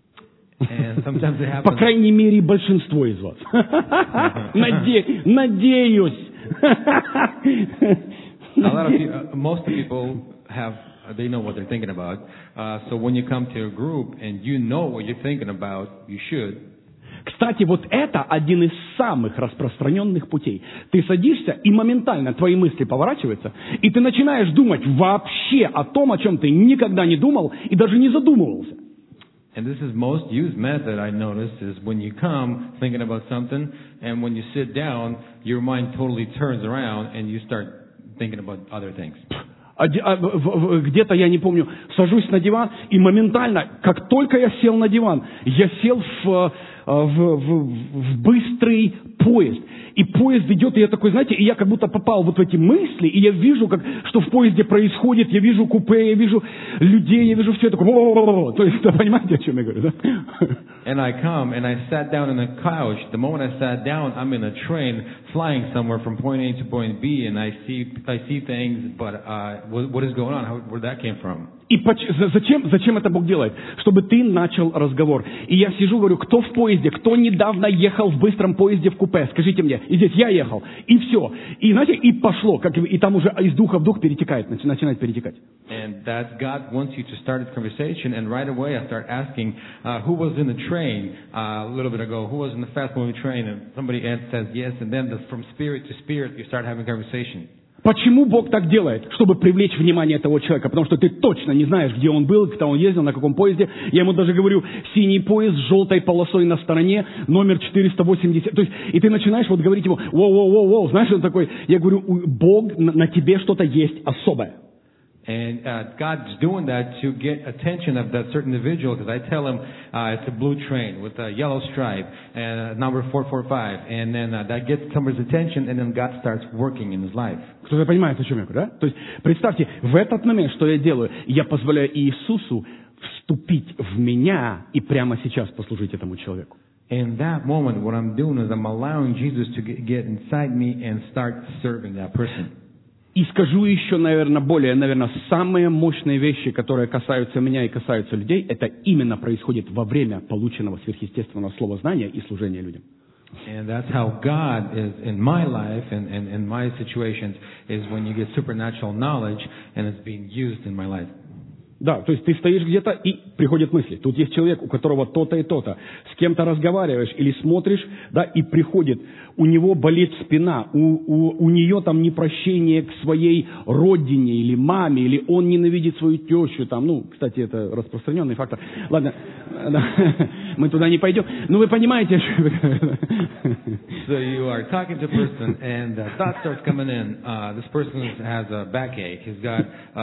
По крайней мере, большинство из вас. Надеюсь. Most people they know what they're thinking about. So when you come to a group and you know what you're thinking about, you should. Кстати, вот это один из самых распространенных путей. Ты садишься, и моментально твои мысли поворачиваются, и ты начинаешь думать вообще о том, о чем ты никогда не думал и даже не задумывался. And this is most used method I noticed is when you come thinking about something, and when you sit down, your mind totally turns around and you start thinking about other things. Где-то, я не помню, сажусь на диван, и моментально, как только я сел на диван, я сел в быстрый поезд. И поезд идет, и я такой, знаете, и я как будто попал вот в эти мысли, и я вижу, что в поезде происходит, я вижу купе, я вижу людей, я вижу все, такое, то есть, понимаете, о чем я говорю, да? And I come, and I sat down on a couch. The moment I sat down, I'm in a train flying somewhere from point A to point B, and I see things, but what is going on? Where that came from? И зачем это Бог делает? Чтобы ты начал разговор. И я сижу, говорю, кто в поезде, кто недавно ехал в быстром поезде в купе, скажите мне. И здесь я ехал. И все. И, знаете, и пошло. И там уже из духа в дух перетекает, начинает перетекать. And that God wants you to start a conversation, and right away I start asking, who was in the train a little bit ago? Who was in the fast-moving train? And somebody says yes, and then from spirit to spirit you start having conversation. Почему Бог так делает? Чтобы привлечь внимание этого человека. Потому что ты точно не знаешь, где он был, когда он ездил, на каком поезде. Я ему даже говорю, синий поезд с желтой полосой на стороне, номер 480. То есть, и ты начинаешь вот говорить ему, воу, знаешь, он такой, я говорю, Бог, на тебе что-то есть особое. And God's doing that to get attention of that certain individual, because I tell him it's a blue train with a yellow stripe and number 445, and then that gets somebody's attention, and then God starts working in his life. Кто-то понимает, о чем я говорю, да? То есть, представьте, в этот момент, что я делаю, я позволяю Иисусу вступить в меня и прямо сейчас послужить этому человеку. In that moment, what I'm doing is I'm allowing Jesus to get inside me and start serving that person. И скажу еще, наверное, самые мощные вещи, которые касаются меня и касаются людей, это именно происходит во время полученного сверхъестественного слова знания и служения людям. And that's how God is in my life and in my situations, is when you get supernatural knowledge and it's being used in my life. Да, то есть ты стоишь где-то, и приходят мысли. Тут есть человек, у которого то-то и то-то. С кем-то разговариваешь или смотришь, да, и приходит. У него болит спина, у нее там непрощение к своей родине или маме, или он ненавидит свою тещу. Там, ну, кстати, это распространенный фактор. Ладно, мы туда не пойдем. Ну, вы понимаете, что... So you are talking to a person, and thought starts coming in. This person has a backache. He's got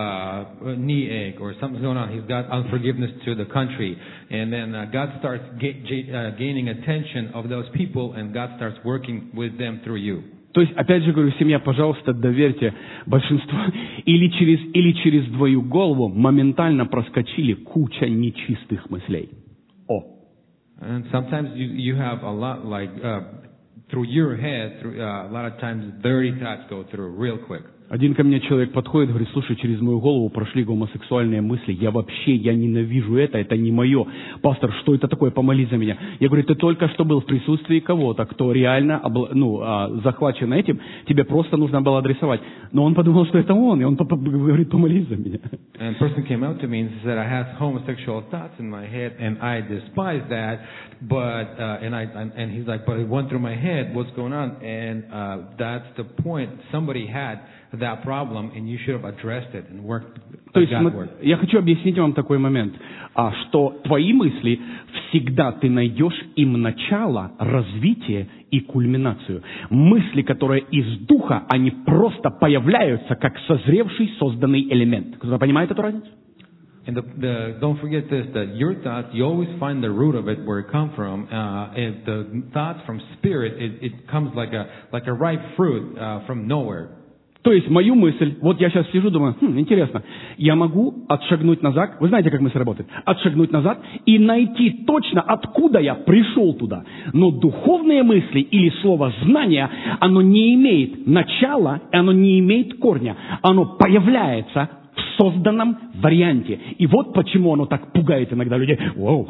a knee ache, or something's going on. He's got unforgiveness to the country. And then God starts gaining attention of those people, and God starts working with them through you. То есть, опять же говорю, семья, пожалуйста, доверьте большинство. Или через твою голову моментально проскочили куча нечистых мыслей. О! And sometimes you have a lot like... through your head, a lot of times dirty thoughts go through real quick. Один ко мне человек подходит, говорит, слушай, через мою голову прошли гомосексуальные мысли, я ненавижу это не мое. Пастор, что это такое, помолись за меня. Я говорю, ты только что был в присутствии кого-то, кто реально захвачен этим, тебе просто нужно было адресовать. Но он подумал, что это он, и он говорит, помолись за меня. And a person came out to me and said, I had homosexual thoughts in my head, and I despise that, but, and he's like, but it went through my head, what's going on? And that's the point, somebody had that problem, and you should have addressed it and worked. То есть, я хочу объяснить вам такой момент, что твои мысли всегда ты найдешь им начало, развитие и кульминацию. Мысли, которые из духа, они просто появляются как созревший, созданный элемент. Кто-то понимает эту разницу? And don't forget this, that your thoughts, you always find the root of it, where it comes from. If the thoughts from spirit, it comes like a ripe fruit from nowhere. То есть мою мысль, вот я сейчас сижу, думаю, интересно, я могу отшагнуть назад, вы знаете, как мысль работает, отшагнуть назад и найти точно, откуда я пришел туда. Но духовные мысли или слово знания, оно не имеет начала, оно не имеет корня, оно появляется в созданном варианте. И вот почему оно так пугает иногда людей. Wow.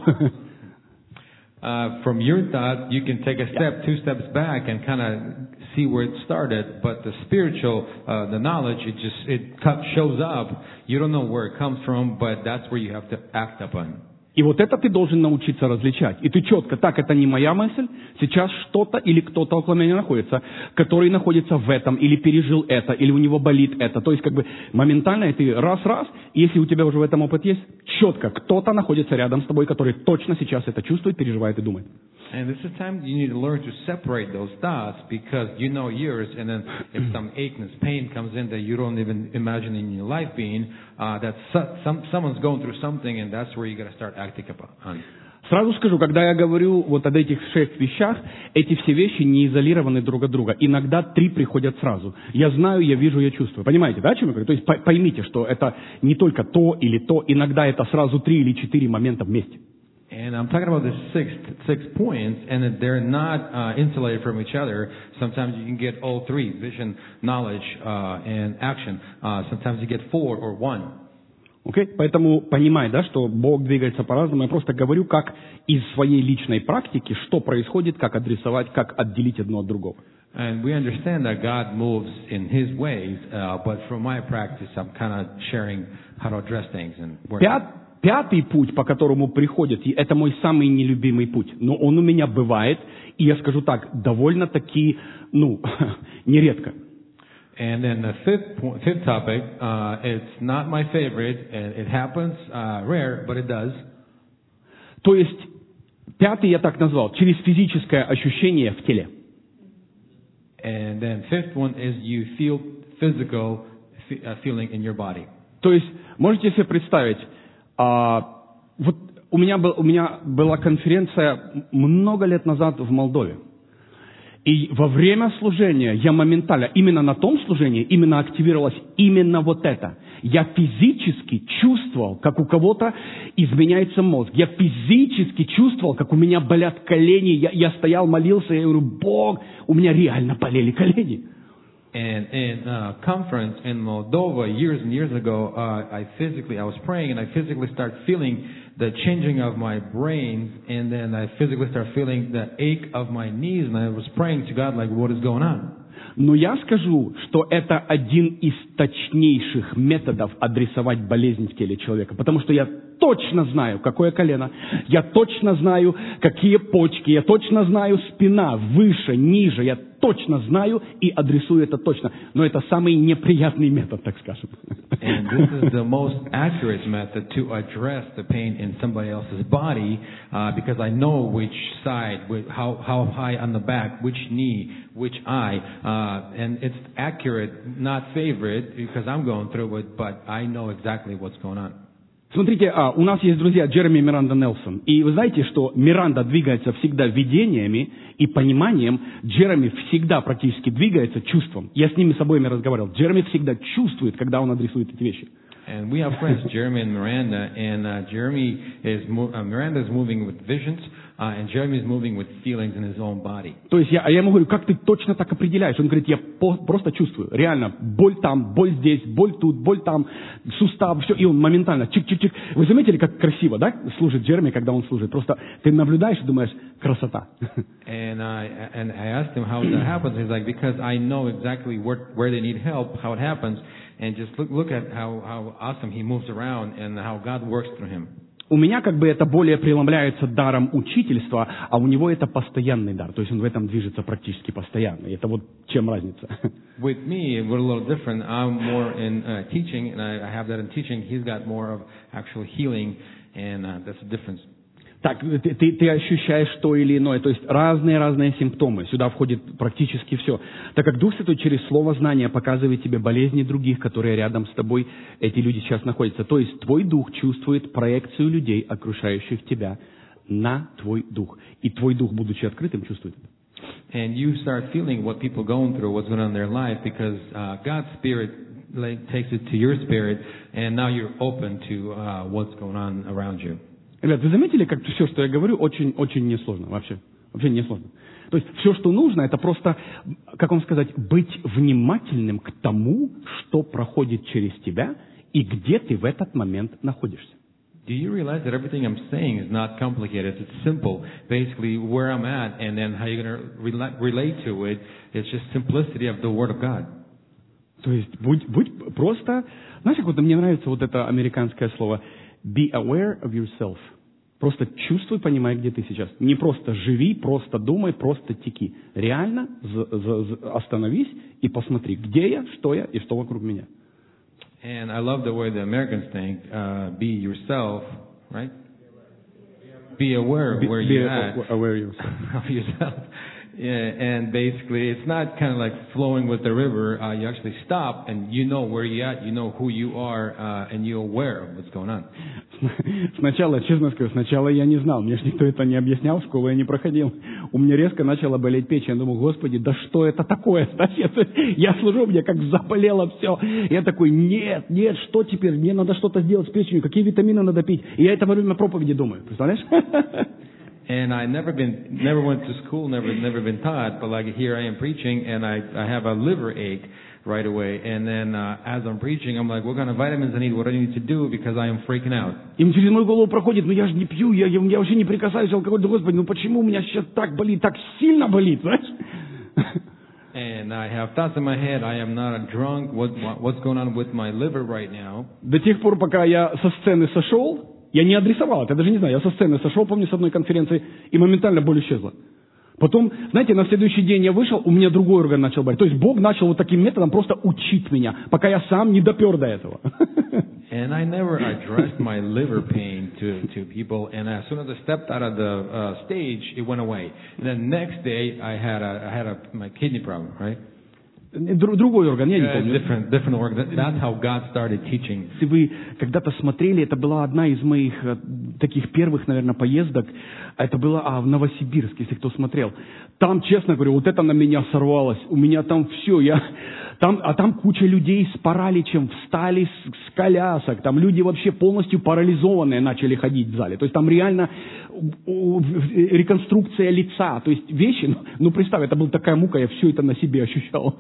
From your thought, you can take a step, 2 steps back, and kind of see where it started. But the spiritual, the knowledge, it shows up. You don't know where it comes from, but that's where you have to act upon. И вот это ты должен научиться различать. И ты четко, так, это не моя мысль, сейчас что-то или кто-то около меня находится, который находится в этом, или пережил это, или у него болит это. То есть, как бы, моментально, и ты раз, и если у тебя уже в этом опыт есть, четко, кто-то находится рядом с тобой, который точно сейчас это чувствует, переживает и думает. And this is time you need to learn to separate those thoughts, because you know yours, and then if some ache pain comes in that you don't even imagine in your life being, that someone's going through something, and that's where you got to start acting upon. Сразу скажу, когда я говорю вот об этих 6 вещах, эти все вещи не изолированы друг от друга. Иногда 3 приходят сразу. Я знаю, я вижу, я чувствую. Понимаете, да, о чем я говорю? То есть поймите, что это не только то или то, иногда это сразу 3 или 4 момента вместе. And I'm talking about the six points, and they're not insulated from each other. Sometimes you can get all 3, vision, knowledge, and action. Sometimes you get 4 or 1. Okay? Поэтому понимай, да, что Бог двигается по-разному. Я просто говорю, как из своей личной практики, что происходит, как адресовать, как отделить одно от другого. And we understand that God moves in His ways, but from my practice, I'm kind of sharing how to address things and work. 5-й путь, по которому приходят, и это мой самый нелюбимый путь, но он у меня бывает, и я скажу так, довольно-таки, нередко. And then the fifth topic, it's not my favorite, and it happens rare, but it does. То есть, пятый я так назвал, через физическое ощущение в теле. And then fifth one is you feel physical feeling in your body. То есть, можете себе представить, вот у меня была конференция много лет назад в Молдове. И во время служения я моментально, именно на том служении, именно активировалось именно вот это. Я физически чувствовал, как у кого-то изменяется мозг. Я физически чувствовал, как у меня болят колени. Я стоял, молился, я говорю, Бог, у меня реально болели колени. And in a conference in Moldova years and years ago, I was praying and I physically started feeling the changing of my brains, and then I physically started feeling the ache of my knees, and I was praying to God like, what is going on? Но я скажу, что это один из точнейших методов адресовать болезнь в теле человека. Потому что я точно знаю, какое колено, я точно знаю, какие почки, я точно знаю спина, выше, ниже, я точно знаю и адресую это точно. Но это самый неприятный метод, так скажем. And this is the most accurate method to address the pain in somebody else's body, because I know which side, how high on the back, which knee, which eye, and it's accurate, not favorite, because I'm going through it, but I know exactly what's going on. Смотрите, у нас есть друзья Джереми и Миранда Нелсон. И вы знаете, что Миранда двигается всегда видениями и пониманием. Джереми всегда практически двигается чувством. Я с ними с обоими разговаривал. Джереми всегда чувствует, когда он адресует эти вещи. And we have friends, Jeremy and Miranda, and Miranda is moving with visions, and Jeremy is moving with feelings in his own body. То есть я ему говорю, как ты точно так определяешь? Он говорит, я просто чувствую. Реально, боль там, боль здесь, боль тут, боль там, сустав, все. И он моментально, чик-чик-чик. Вы заметили, как красиво, да, служит Джереми, когда он служит? Просто ты наблюдаешь и думаешь, красота. And I asked him how that happens. He's like, because I know exactly where they need help, how it happens. And just look at how awesome he moves around and how God works through him. У меня как бы это более преломляется даром учительства, а у него это постоянный дар. То есть он в этом движется практически постоянно. И это вот чем разница. With me, we're a little different. I'm more in teaching, and I have that in teaching. He's got more of actual healing, and that's the difference. Так, ты ощущаешь то или иное, то есть разные симптомы. Сюда входит практически все. Так как Дух Святой через слово знания показывает тебе болезни других, которые рядом с тобой, эти люди сейчас находятся. То есть твой дух чувствует проекцию людей, окружающих тебя, на твой дух. И твой дух, будучи открытым, чувствует это. And you start feeling what people are going through, what's going on in their life, because God's Spirit takes it to your spirit, and now you're open to what's going on around you. Ребят, вы заметили, как все, что я говорю, очень несложно вообще? Вообще несложно. То есть все, что нужно, это просто, как вам сказать, быть внимательным к тому, что проходит через тебя и где ты в этот момент находишься. Do you realize that everything I'm saying is not complicated? It's simple. Basically, where I'm at, and then how you're going to relate to it, it's just simplicity of the Word of God. То есть будь просто, знаете, вот мне нравится вот это американское слово be aware of yourself. Просто чувствуй, понимай, где ты сейчас. Не просто живи, просто думай, просто теки. Реально остановись и посмотри, где я, что и что вокруг меня. And I love the way the Americans think, be yourself, right? Be aware of where you're at. Aware of yourself. Yeah, and basically, it's not kind of like flowing with the river. You actually stop, and you know where you're at, you know who you are, and you're aware of what's going on. Сначала, честно скажу, сначала я не знал, мне же никто это не объяснял, в школу я не проходил. У меня резко начала болеть печень. Я думал, Господи, да что это такое? Я служу, у меня как заболело все. Я такой, нет, что теперь? Мне надо что-то сделать с печенью, какие витамины надо пить? И я это во время проповеди думаю, представляешь? And I never went to school, never been taught, but like here I am preaching, and I have a liver ache right away. And then as I'm preaching, I'm like, what kind of vitamins I need, what I need to do, because I am freaking out. Им через мою голову проходит, я же не пью, я вообще не прикасаюсь к алкоголю. Господи, почему у меня сейчас так болит, так сильно болит, знаешь? And I have thoughts in my head, I am not drunk, what's going on with my liver right now? До тех пор, пока я со сцены сошел, я не адресовал это, я даже не знаю. Я со сцены сошел, помню, с одной конференции, и моментально боль исчезла. Потом, знаете, на следующий день я вышел, у меня другой орган начал болеть. То есть Бог начал вот таким методом просто учить меня, пока я сам не допер до этого. And I never addressed my liver pain to people, and as soon as I stepped out of the stage, it went away. And then next day, I had my kidney problem, right? Другой орган, я не помню. Different organ. That's how God started teaching. Если вы когда-то смотрели, это была одна из моих таких первых, наверное, поездок. Это было в Новосибирск, если кто смотрел. Там, честно говорю, вот это на меня сорвалось. У меня там все. Там куча людей с параличем встали с колясок. Там люди вообще полностью парализованные начали ходить в зале. То есть там реально реконструкция лица. То есть вещи, ну представь, это была такая мука, я все это на себе ощущал.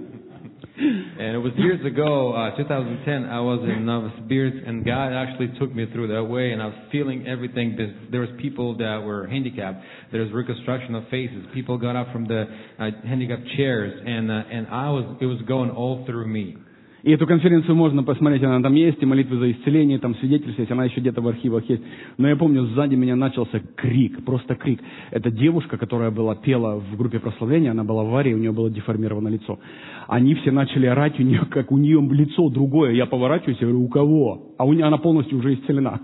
And it was years ago, 2010, I was in Novosibirsk, and God actually took me through that way, and I was feeling everything. There was people that were handicapped. There was reconstruction of faces. People got up from the handicapped chairs, and it was going all through me. И эту конференцию можно посмотреть, она там есть, и молитвы за исцеление, там свидетельства есть, она еще где-то в архивах есть. Но я помню, сзади меня начался крик, просто крик. Это девушка, которая пела в группе прославления, она была в аварии, у нее было деформировано лицо. Они все начали орать, у нее лицо другое. Я поворачиваюсь и говорю, у кого? А она полностью уже исцелена.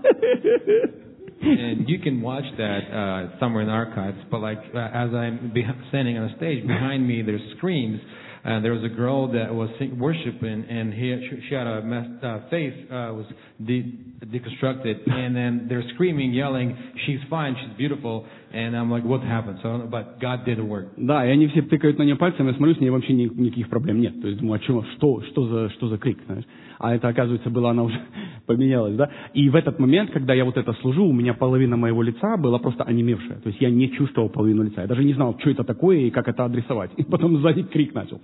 And you can watch that somewhere in the archives, but as I'm standing on a stage, behind me there's screams. There was a girl that was worshiping, and she had a messed face, was deconstructed, and then they're screaming, yelling, "She's fine, she's beautiful," and I'm like, "What happened?" But God did the work. Да, и они все тыкают на нее пальцем, я смотрю, с ней вообще никаких проблем нет. То есть думаю, что за крик, знаешь? А это, оказывается, она уже поменялась, да? И в этот момент, когда я вот это служу, у меня половина моего лица была просто онемевшая. То есть я не чувствовал половину лица. Я даже не знал, что это такое и как это адресовать. И потом сзади крик начался.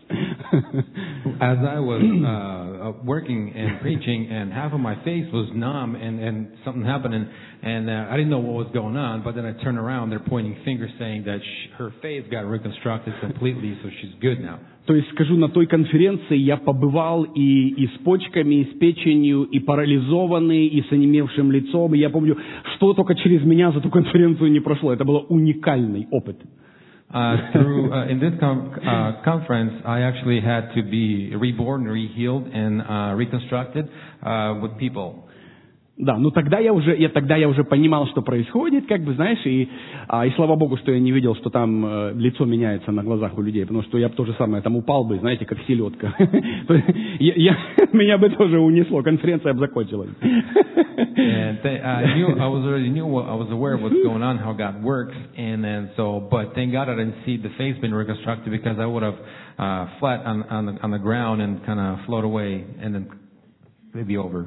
As I was working and preaching, and half of my face was numb, and something happened, and I didn't know what was going on, but then I turned around, they're pointing fingers saying that her face got reconstructed completely, so she's good now. То есть, скажу, на той конференции я побывал и с почками, и с печенью, и парализованный, и с онемевшим лицом. И я помню, что только через меня за ту конференцию не прошло. Это был уникальный опыт. In this conference, I actually had to be reborn, rehealed, and reconstructed with people. Да, ну тогда я уже понимал, что происходит, знаешь, и слава Богу, что я не видел, что там лицо меняется на глазах у людей, потому что я бы то же самое там упал бы, знаете, как селедка. Меня бы тоже унесло, конференция бы закончилась. I was aware of what's going on, how God works, but thank God I didn't see the face being reconstructed, because I would have flat on the ground and kind of float away, and then it'd be over.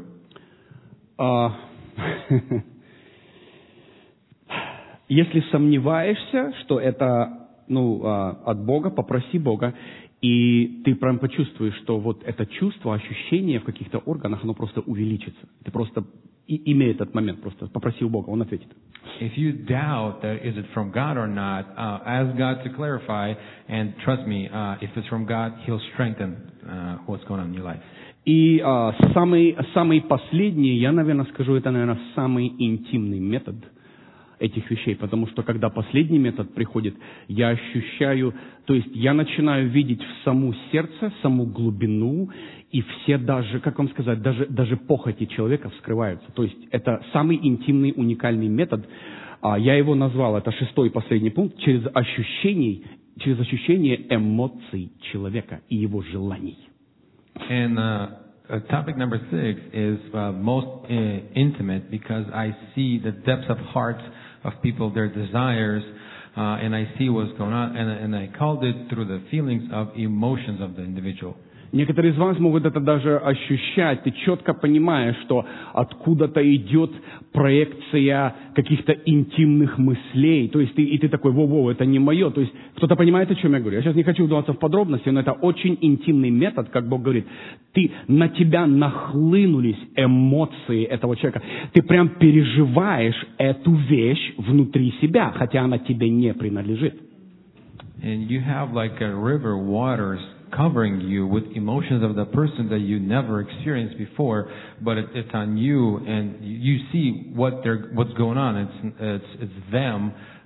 Если сомневаешься, что это от Бога, попроси Бога, и ты прям почувствуешь, что вот это чувство, ощущение в каких-то органах, оно просто увеличится. Ты просто имей этот момент, просто попроси у Бога, Он ответит. If you doubt that is it from God or not, ask God to clarify, and trust me, if it's from God, He'll strengthen what's going on in your life. И самый последний, я, наверное, скажу, это, наверное, самый интимный метод этих вещей, потому что, когда последний метод приходит, я ощущаю, то есть я начинаю видеть в саму сердце, саму глубину, и все даже, как вам сказать, даже похоти человека вскрываются. То есть это самый интимный, уникальный метод. Я его назвал, это 6-й последний пункт, через ощущение эмоций человека и его желаний. And topic number 6 is most intimate, because I see the depths of hearts of people, their desires, and I see what's going on, and I called it through the feelings of emotions of the individual. Некоторые из вас могут это даже ощущать. Ты четко понимаешь, что откуда-то идет проекция каких-то интимных мыслей. То есть ты такой, во-во, это не мое. То есть кто-то понимает, о чем я говорю. Я сейчас не хочу вдаваться в подробности, но это очень интимный метод, как Бог говорит. На тебя нахлынулись эмоции этого человека. Ты прям переживаешь эту вещь внутри себя, хотя она тебе не принадлежит. And you have like a river waters covering you with emotions of the person that you never experienced before, but it's on you, and you see what's going on. It's them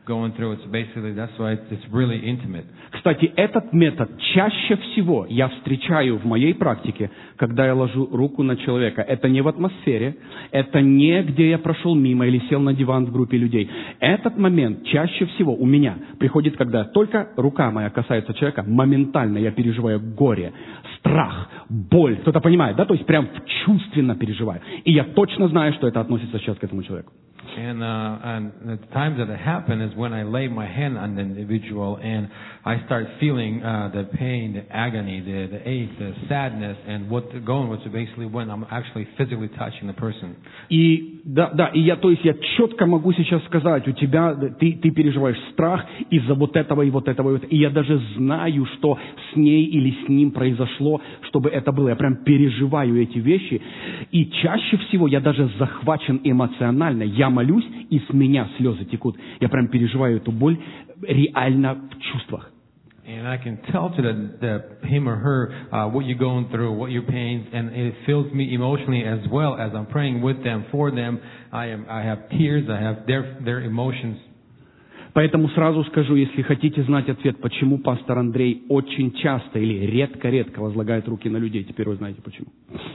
going through it. So basically, that's why it's really intimate. Кстати, этот метод чаще всего я встречаю в моей практике, когда я ложу руку на человека. Это не в атмосфере, это не где я прошел мимо или сел на диван в группе людей. Этот момент чаще всего у меня приходит, когда только рука моя касается человека, моментально я переживаю горе, страх, боль. Кто-то понимает, да? То есть прям чувственно переживаю. И я точно знаю, что это относится сейчас к этому человеку. And the times that it happen is when I lay my hand on the individual and I start feeling the pain, the agony, the ache, the sadness, and what's going with. So basically, when I'm actually physically touching the person. И я четко могу сейчас сказать, у тебя ты переживаешь страх из-за вот этого и вот этого. И я даже знаю, что с ней или с ним произошло, чтобы это было. Я прям переживаю эти вещи. И чаще всего я даже захвачен эмоционально. Я молюсь, и с меня слезы текут. Я прям переживаю эту боль реально в чувствах. And I can tell to him or her what you're going through, what your pains, and it fills me emotionally as well as I'm praying with them, for them. I have tears, I have their emotions. Поэтому сразу скажу, если хотите знать ответ, почему пастор Андрей очень часто или редко-редко возлагает руки на людей, теперь вы знаете почему.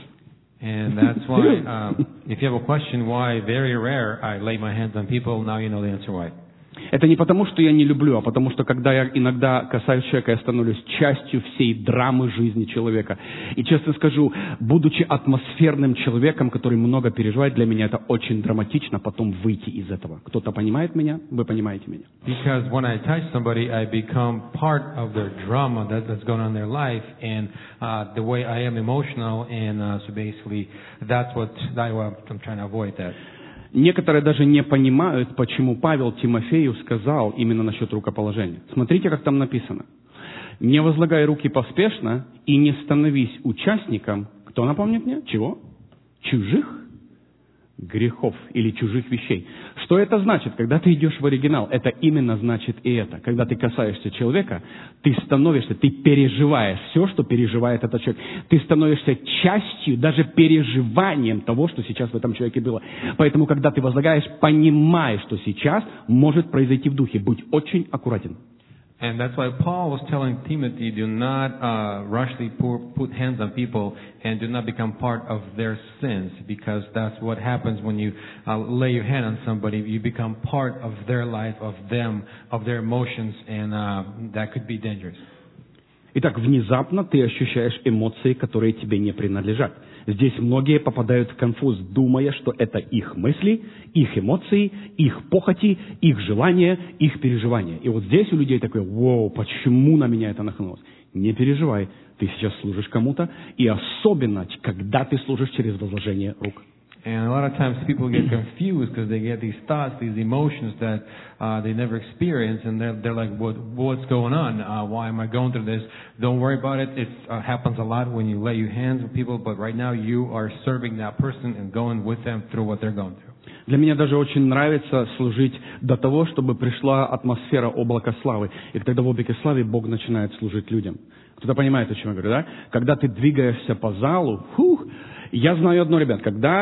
And that's why, if you have a question why very rare I lay my hands on people, now you know the answer why. Это не потому, что я не люблю, а потому что, когда я иногда касаюсь человека, я становлюсь частью всей драмы жизни человека. И честно скажу, будучи атмосферным человеком, который много переживает, для меня это очень драматично потом выйти из этого. Кто-то понимает меня? Вы понимаете меня? Because when I touch somebody, I become part of their drama that's going on in their life, and the way I am emotional, and so basically that's what I'm trying to avoid that. Некоторые даже не понимают, почему Павел Тимофею сказал именно насчет рукоположения. Смотрите, как там написано. «Не возлагай руки поспешно и не становись участником». Кто напомнит мне? Чего? Чужих грехов или чужих вещей. Что это значит? Когда ты идешь в оригинал, это именно значит и это. Когда ты касаешься человека, ты переживаешь все, что переживает этот человек. Ты становишься частью, даже переживанием того, что сейчас в этом человеке было. Поэтому, когда ты возлагаешь, понимай, что сейчас может произойти в духе. Будь очень аккуратен. And that's why Paul was telling Timothy, do not rashly put hands on people and do not become part of their sins, because that's what happens when you lay your hand on somebody. You become part of their life, of them, of their emotions, and that could be dangerous. Итак, внезапно ты ощущаешь эмоции, которые тебе не принадлежат. Здесь многие попадают в конфуз, думая, что это их мысли, их эмоции, их похоти, их желания, их переживания. И вот здесь у людей такое: «Воу, почему на меня это нахлынулось?» Не переживай, ты сейчас служишь кому-то, и особенно, когда ты служишь через возложение рук. And a lot of times people get confused because they get these thoughts, these emotions that they never experience, and they're like, what's going on? Why am I going through this? Don't worry about it. It happens a lot when you lay your hands on people, but right now you are serving that person and going with them through what they're going through. Для меня даже очень нравится служить до того, чтобы пришла атмосфера облака славы. И тогда в облаке славы Бог начинает служить людям. Кто-то понимает, о чем я говорю, да? Когда ты двигаешься по залу, я знаю одно, ребят,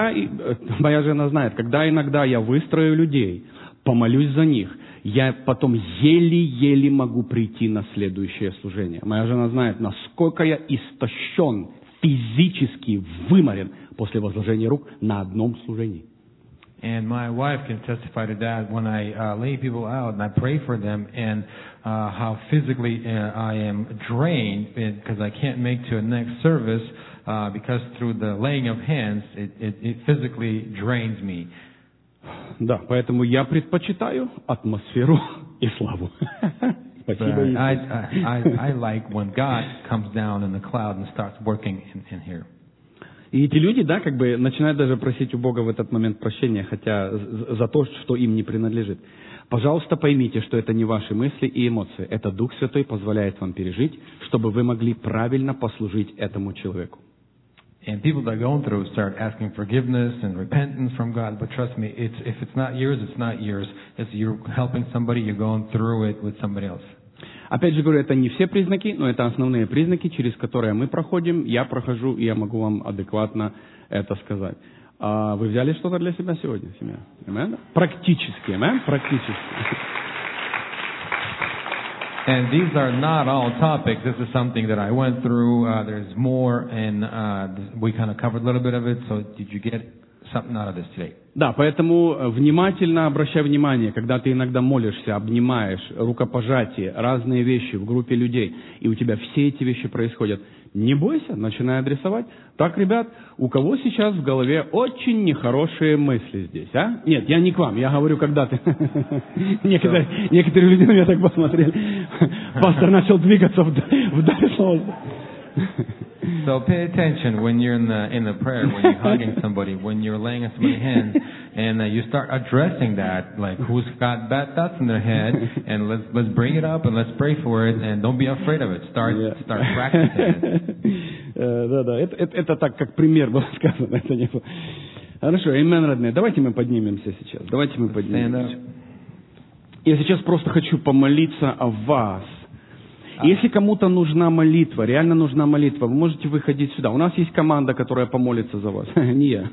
моя жена знает, когда иногда я выстрою людей, помолюсь за них, я потом еле-еле могу прийти на следующее служение. Моя жена знает, насколько я истощен, физически выморен после возложения рук на одном служении. And my wife can testify to that when I lay people out and I pray for them, and how physically I am drained because I can't make to a next service because through the laying of hands, it physically drains me. Да, поэтому я предпочитаю атмосферу и славу. I like when God comes down in the cloud and starts working in here. И эти люди, да, начинают даже просить у Бога в этот момент прощения, хотя за то, что им не принадлежит. Пожалуйста, поймите, что это не ваши мысли и эмоции. Это Дух Святой позволяет вам пережить, чтобы вы могли правильно послужить этому человеку. And people that are going through start asking forgiveness and repentance from God, but trust me, if it's not yours, it's not yours. It's you're helping somebody, you're going through it with somebody else. Опять же говорю, это не все признаки, но это основные признаки, через которые мы проходим, я прохожу, и я могу вам адекватно это сказать. Вы взяли что-то для себя сегодня, семья? Amen? Практически, amen? Практически. And these are not all topics. This is something that I went through. There's more, and we kind of covered a little bit of it. So did you get something out of this today? Да, поэтому внимательно обращай внимание, когда ты иногда молишься, обнимаешь, рукопожатие, разные вещи в группе людей, и у тебя все эти вещи происходят. Не бойся, начинай адресовать. Так, ребят, у кого сейчас в голове очень нехорошие мысли здесь, а? Нет, я не к вам, я говорю, когда ты... Некоторые люди на меня так посмотрели. Пастор начал двигаться вдаль слова. So pay attention when you're in the prayer, when you're hugging somebody, when you're laying on somebody's hands, and you start addressing that, like who's got bad thoughts in their head, and let's bring it up and let's pray for it, and don't be afraid of it. Start practicing it. Да, это так, как пример было сказано. Это не... Хорошо, амен, родные. Давайте мы поднимемся сейчас. Давайте мы поднимемся. Я сейчас просто хочу помолиться о вас. Если кому-то нужна молитва, реально нужна молитва, вы можете выходить сюда. У нас есть команда, которая помолится за вас. Не я.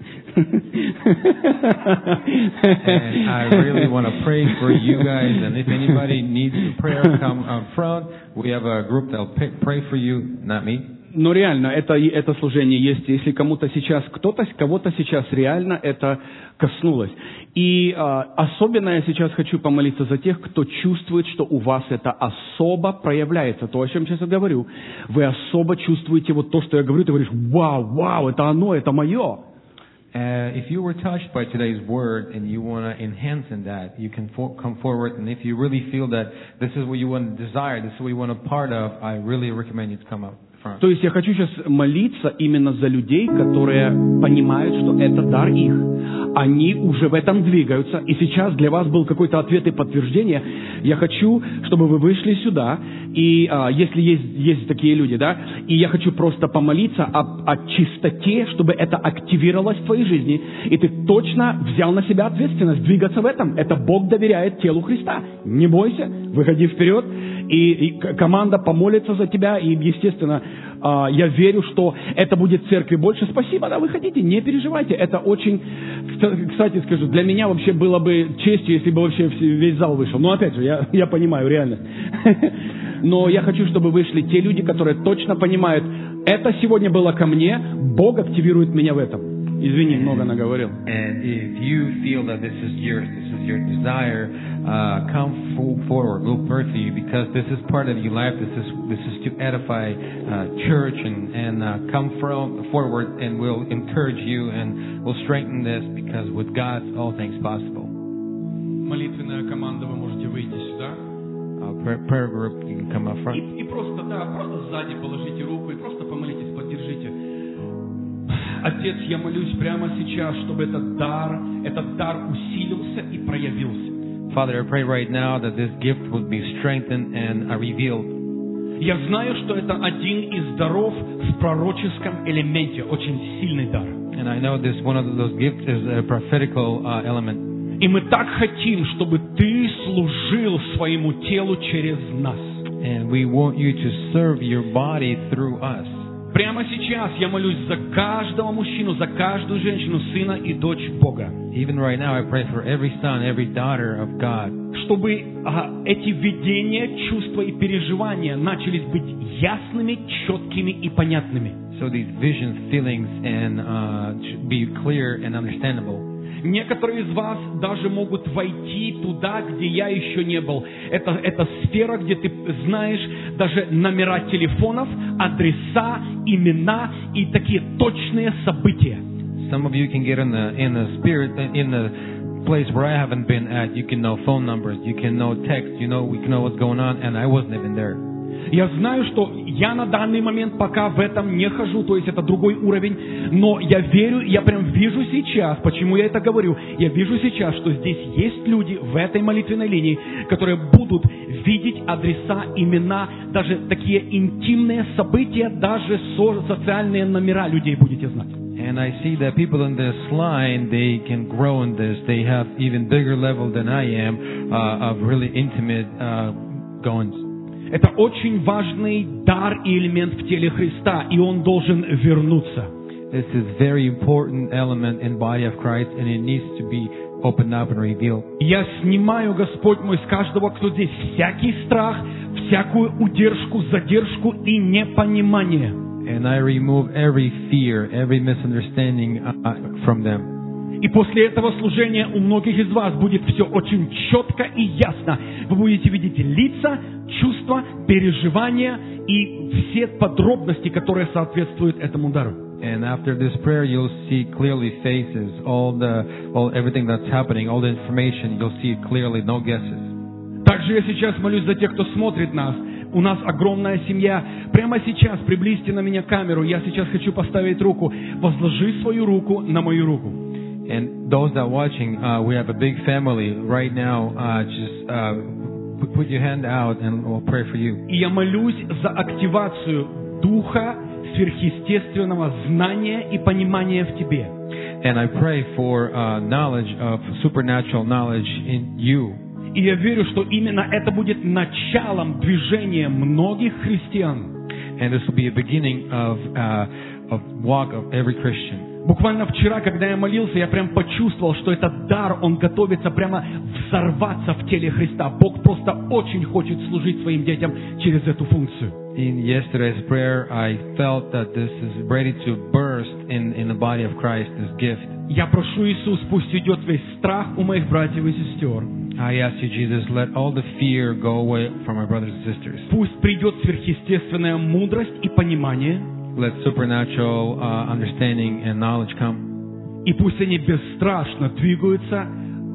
And I really want to pray for you guys. And if anybody needs prayer, come up front. We have a group that'll pray for you, not me. Но реально, это служение есть. Если кого-то сейчас реально это коснулось. И особенно я сейчас хочу помолиться за тех, кто чувствует, что у вас это особо проявляется. То, о чем я сейчас говорю. Вы особо чувствуете вот то, что я говорю. Ты говоришь, вау, это оно, это мое. If you were touched by today's word and you want to enhance in that, you can come forward. And if you really feel that this is what you want to desire, this is what you want a part of, I really recommend you to come up. То есть я хочу сейчас молиться именно за людей, которые понимают, что это дар их. Они уже в этом двигаются. И сейчас для вас был какой-то ответ и подтверждение. Я хочу, чтобы вы вышли сюда. И если есть такие люди, да, и я хочу просто помолиться о чистоте, чтобы это активировалось в твоей жизни. И ты точно взял на себя ответственность двигаться в этом. Это Бог доверяет телу Христа. Не бойся, выходи вперед. И команда помолится за тебя. И, естественно, я верю, что это будет в церкви больше. Спасибо, да, выходите, не переживайте. Это очень, кстати скажу, для меня вообще было бы честью, если бы вообще весь зал вышел. Но опять же, я понимаю реально. Но я хочу, чтобы вышли те люди, которые точно понимают, это сегодня было ко мне, Бог активирует меня в этом. Извини, много наговорил. And if you feel that this is your desire, come forward. We'll pray for you because this is part of your life. This is to edify church and come forward and we'll encourage you and we'll strengthen this because with God all things possible. Молитвенная команда, вы можете выйти сюда. Prayer group, you can come up front. И просто сзади положите руку и просто помолитесь, поддержите. Отец, я молюсь прямо сейчас, чтобы этот дар усилился и проявился. Father, I pray right now that this gift would be strengthened and revealed. Я знаю, что это один из даров в пророческом элементе, очень сильный дар. And I know this one of those gifts is a prophetical element. И мы так хотим, чтобы ты служил своему телу через нас. And we want you to serve your body through us. Прямо сейчас я молюсь за каждого мужчину, за каждую женщину, сына и дочь Бога. Even right now, I pray for every son, every daughter of God. Чтобы эти видения, чувства и переживания начались быть ясными, четкими и понятными. So these visions, feelings, and should be clear and understandable. Некоторые из вас даже могут войти туда, где я еще не был. Это сфера, где ты знаешь даже номера телефонов, адреса, имена и такие точные события. Some of you can get in the spirit, in the place where I haven't been at. You can know phone numbers, you can know text, we can know what's going on, and I wasn't even there. Я знаю, что я на данный момент пока в этом не хожу, то есть это другой уровень, но я верю, я прям вижу сейчас, почему я это говорю, я вижу сейчас, что здесь есть люди в этой молитвенной линии, которые будут видеть адреса, имена, даже такие интимные события, даже социальные номера людей будете знать. And I see that people in this line, they can grow in this. They have even bigger level than I am of really intimate goings. Это очень важный дар и элемент в теле Христа, и он должен вернуться. This is very important element in body of Christ, and it needs to be opened up and revealed. Я снимаю, Господь мой, с каждого, кто здесь, всякий страх всякую удержку, задержку и непонимание. And I remove every fear, every misunderstanding from them. И после этого служения у многих из вас будет все очень четко и ясно. Вы будете видеть лица, чувства, переживания и все подробности, которые соответствуют этому дару. And after this prayer, you'll see clearly faces, everything that's happening, all the information, you'll see it clearly, no guesses. Также я сейчас молюсь за тех, кто смотрит нас. У нас огромная семья. Прямо сейчас приблизьте на меня камеру. Я сейчас хочу поставить руку. Возложи свою руку на мою руку. And those that are watching, we have a big family right now. Just put your hand out and we'll pray for you. И я молюсь за активацию духа сверхъестественного знания и понимания в тебе. And I pray for knowledge of supernatural knowledge in you. И я верю, что именно это будет началом движения многих христиан. And this will be a beginning of walk of every Christian. Буквально вчера, когда я молился, я прям почувствовал, что этот дар, он готовится прямо взорваться в теле Христа. Бог просто очень хочет служить своим детям через эту функцию. In yesterday's prayer, I felt that this is ready to burst in the body of Christ, this gift. Я прошу, Иисус, пусть уйдет весь страх у моих братьев и сестер. I ask you, Jesus, let all the fear go away from my brothers and sisters. Пусть придет сверхъестественная мудрость и понимание. Let supernatural understanding and knowledge come. И пусть они бесстрашно двигаются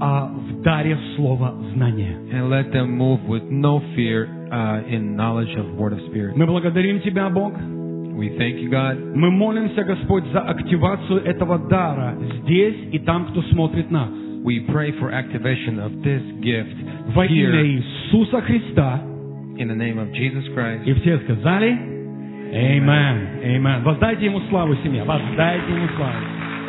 в даре слова знания. And let them move with no fear in knowledge of word of spirit. Мы благодарим Тебя, Бог. We thank you, God. Мы молимся, Господь, за активацию этого дара здесь и там, кто смотрит нас. We pray for activation of this gift Во имя here Иисуса Христа. in the name of Jesus Christ. И все сказали: Amen. Amen. Воздайте Ему славу, семья. Воздайте Ему славу.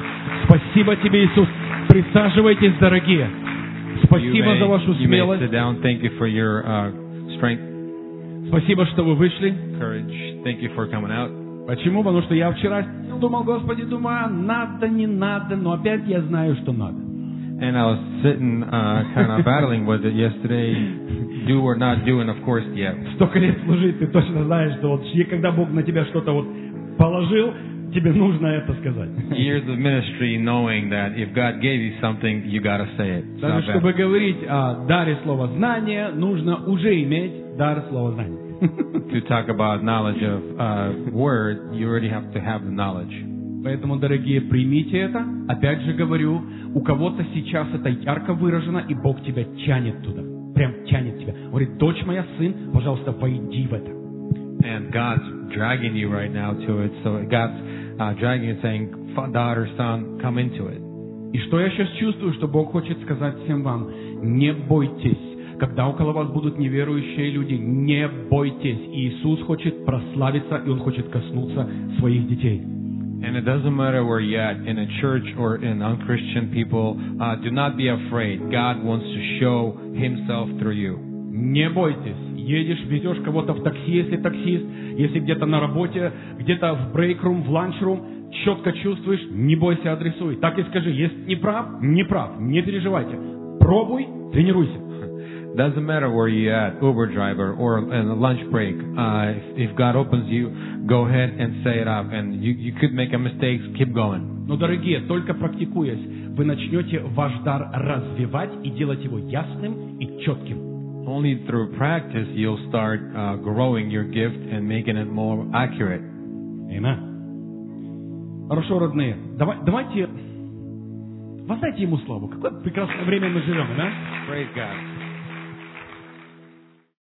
Спасибо Тебе, Иисус. Присаживайтесь, дорогие. Спасибо за вашу You may смелость. sit down. Thank you for your strength, Спасибо, что вы вышли. courage. Thank you for coming out. Почему? Потому что я вчера думал, Господи, думаю, надо, не надо, но опять я знаю, что надо. And I was sitting, kind of battling with it yesterday. Do or not do, and of course, yeah. Столько лет служить, ты точно знаешь, что вот когда Бог на тебя что-то вот положил, тебе нужно это сказать. Years of ministry knowing that if God gave you something, you gotta say it. It's Даже not bad. чтобы говорить о даре слова знания, нужно уже иметь дар слова знания. To talk about knowledge of word, you already have to have the knowledge. Поэтому, дорогие, примите это. Опять же говорю, у кого-то сейчас это ярко выражено, и Бог тебя тянет туда. Прям тянет тебя. Говорит: дочь моя, сын, пожалуйста, войди в это. And God's dragging you right now to it. So God's dragging you, saying, daughter, son, come into it. И что я сейчас чувствую, что Бог хочет сказать всем вам: не бойтесь. Когда около вас будут неверующие люди, не бойтесь. Иисус хочет прославиться, и Он хочет коснуться своих детей. And it doesn't matter where you're at, in a church or in unchristian people, do not be afraid. God wants to show Himself through you. Не бойтесь. Едешь, везешь кого-то в такси, если таксист, если где-то на работе, где-то в брейк-рум, в ланч-рум, четко чувствуешь, не бойся, адресуй. Так и скажи: если не прав, не прав, не переживайте. Пробуй, тренируйся. Doesn't matter where you're at, Uber driver or in a lunch break. If God opens you, go ahead and say it up. And you could make a mistake, keep going. Но, дорогие, только практикуясь, вы начнете ваш дар развивать и делать его ясным и четким. Only through practice you'll start growing your gift and making it more accurate. Аминь. Хорошо, родные. Давайте воздайте Ему славу. Какое прекрасное время мы живем, да? Praise God.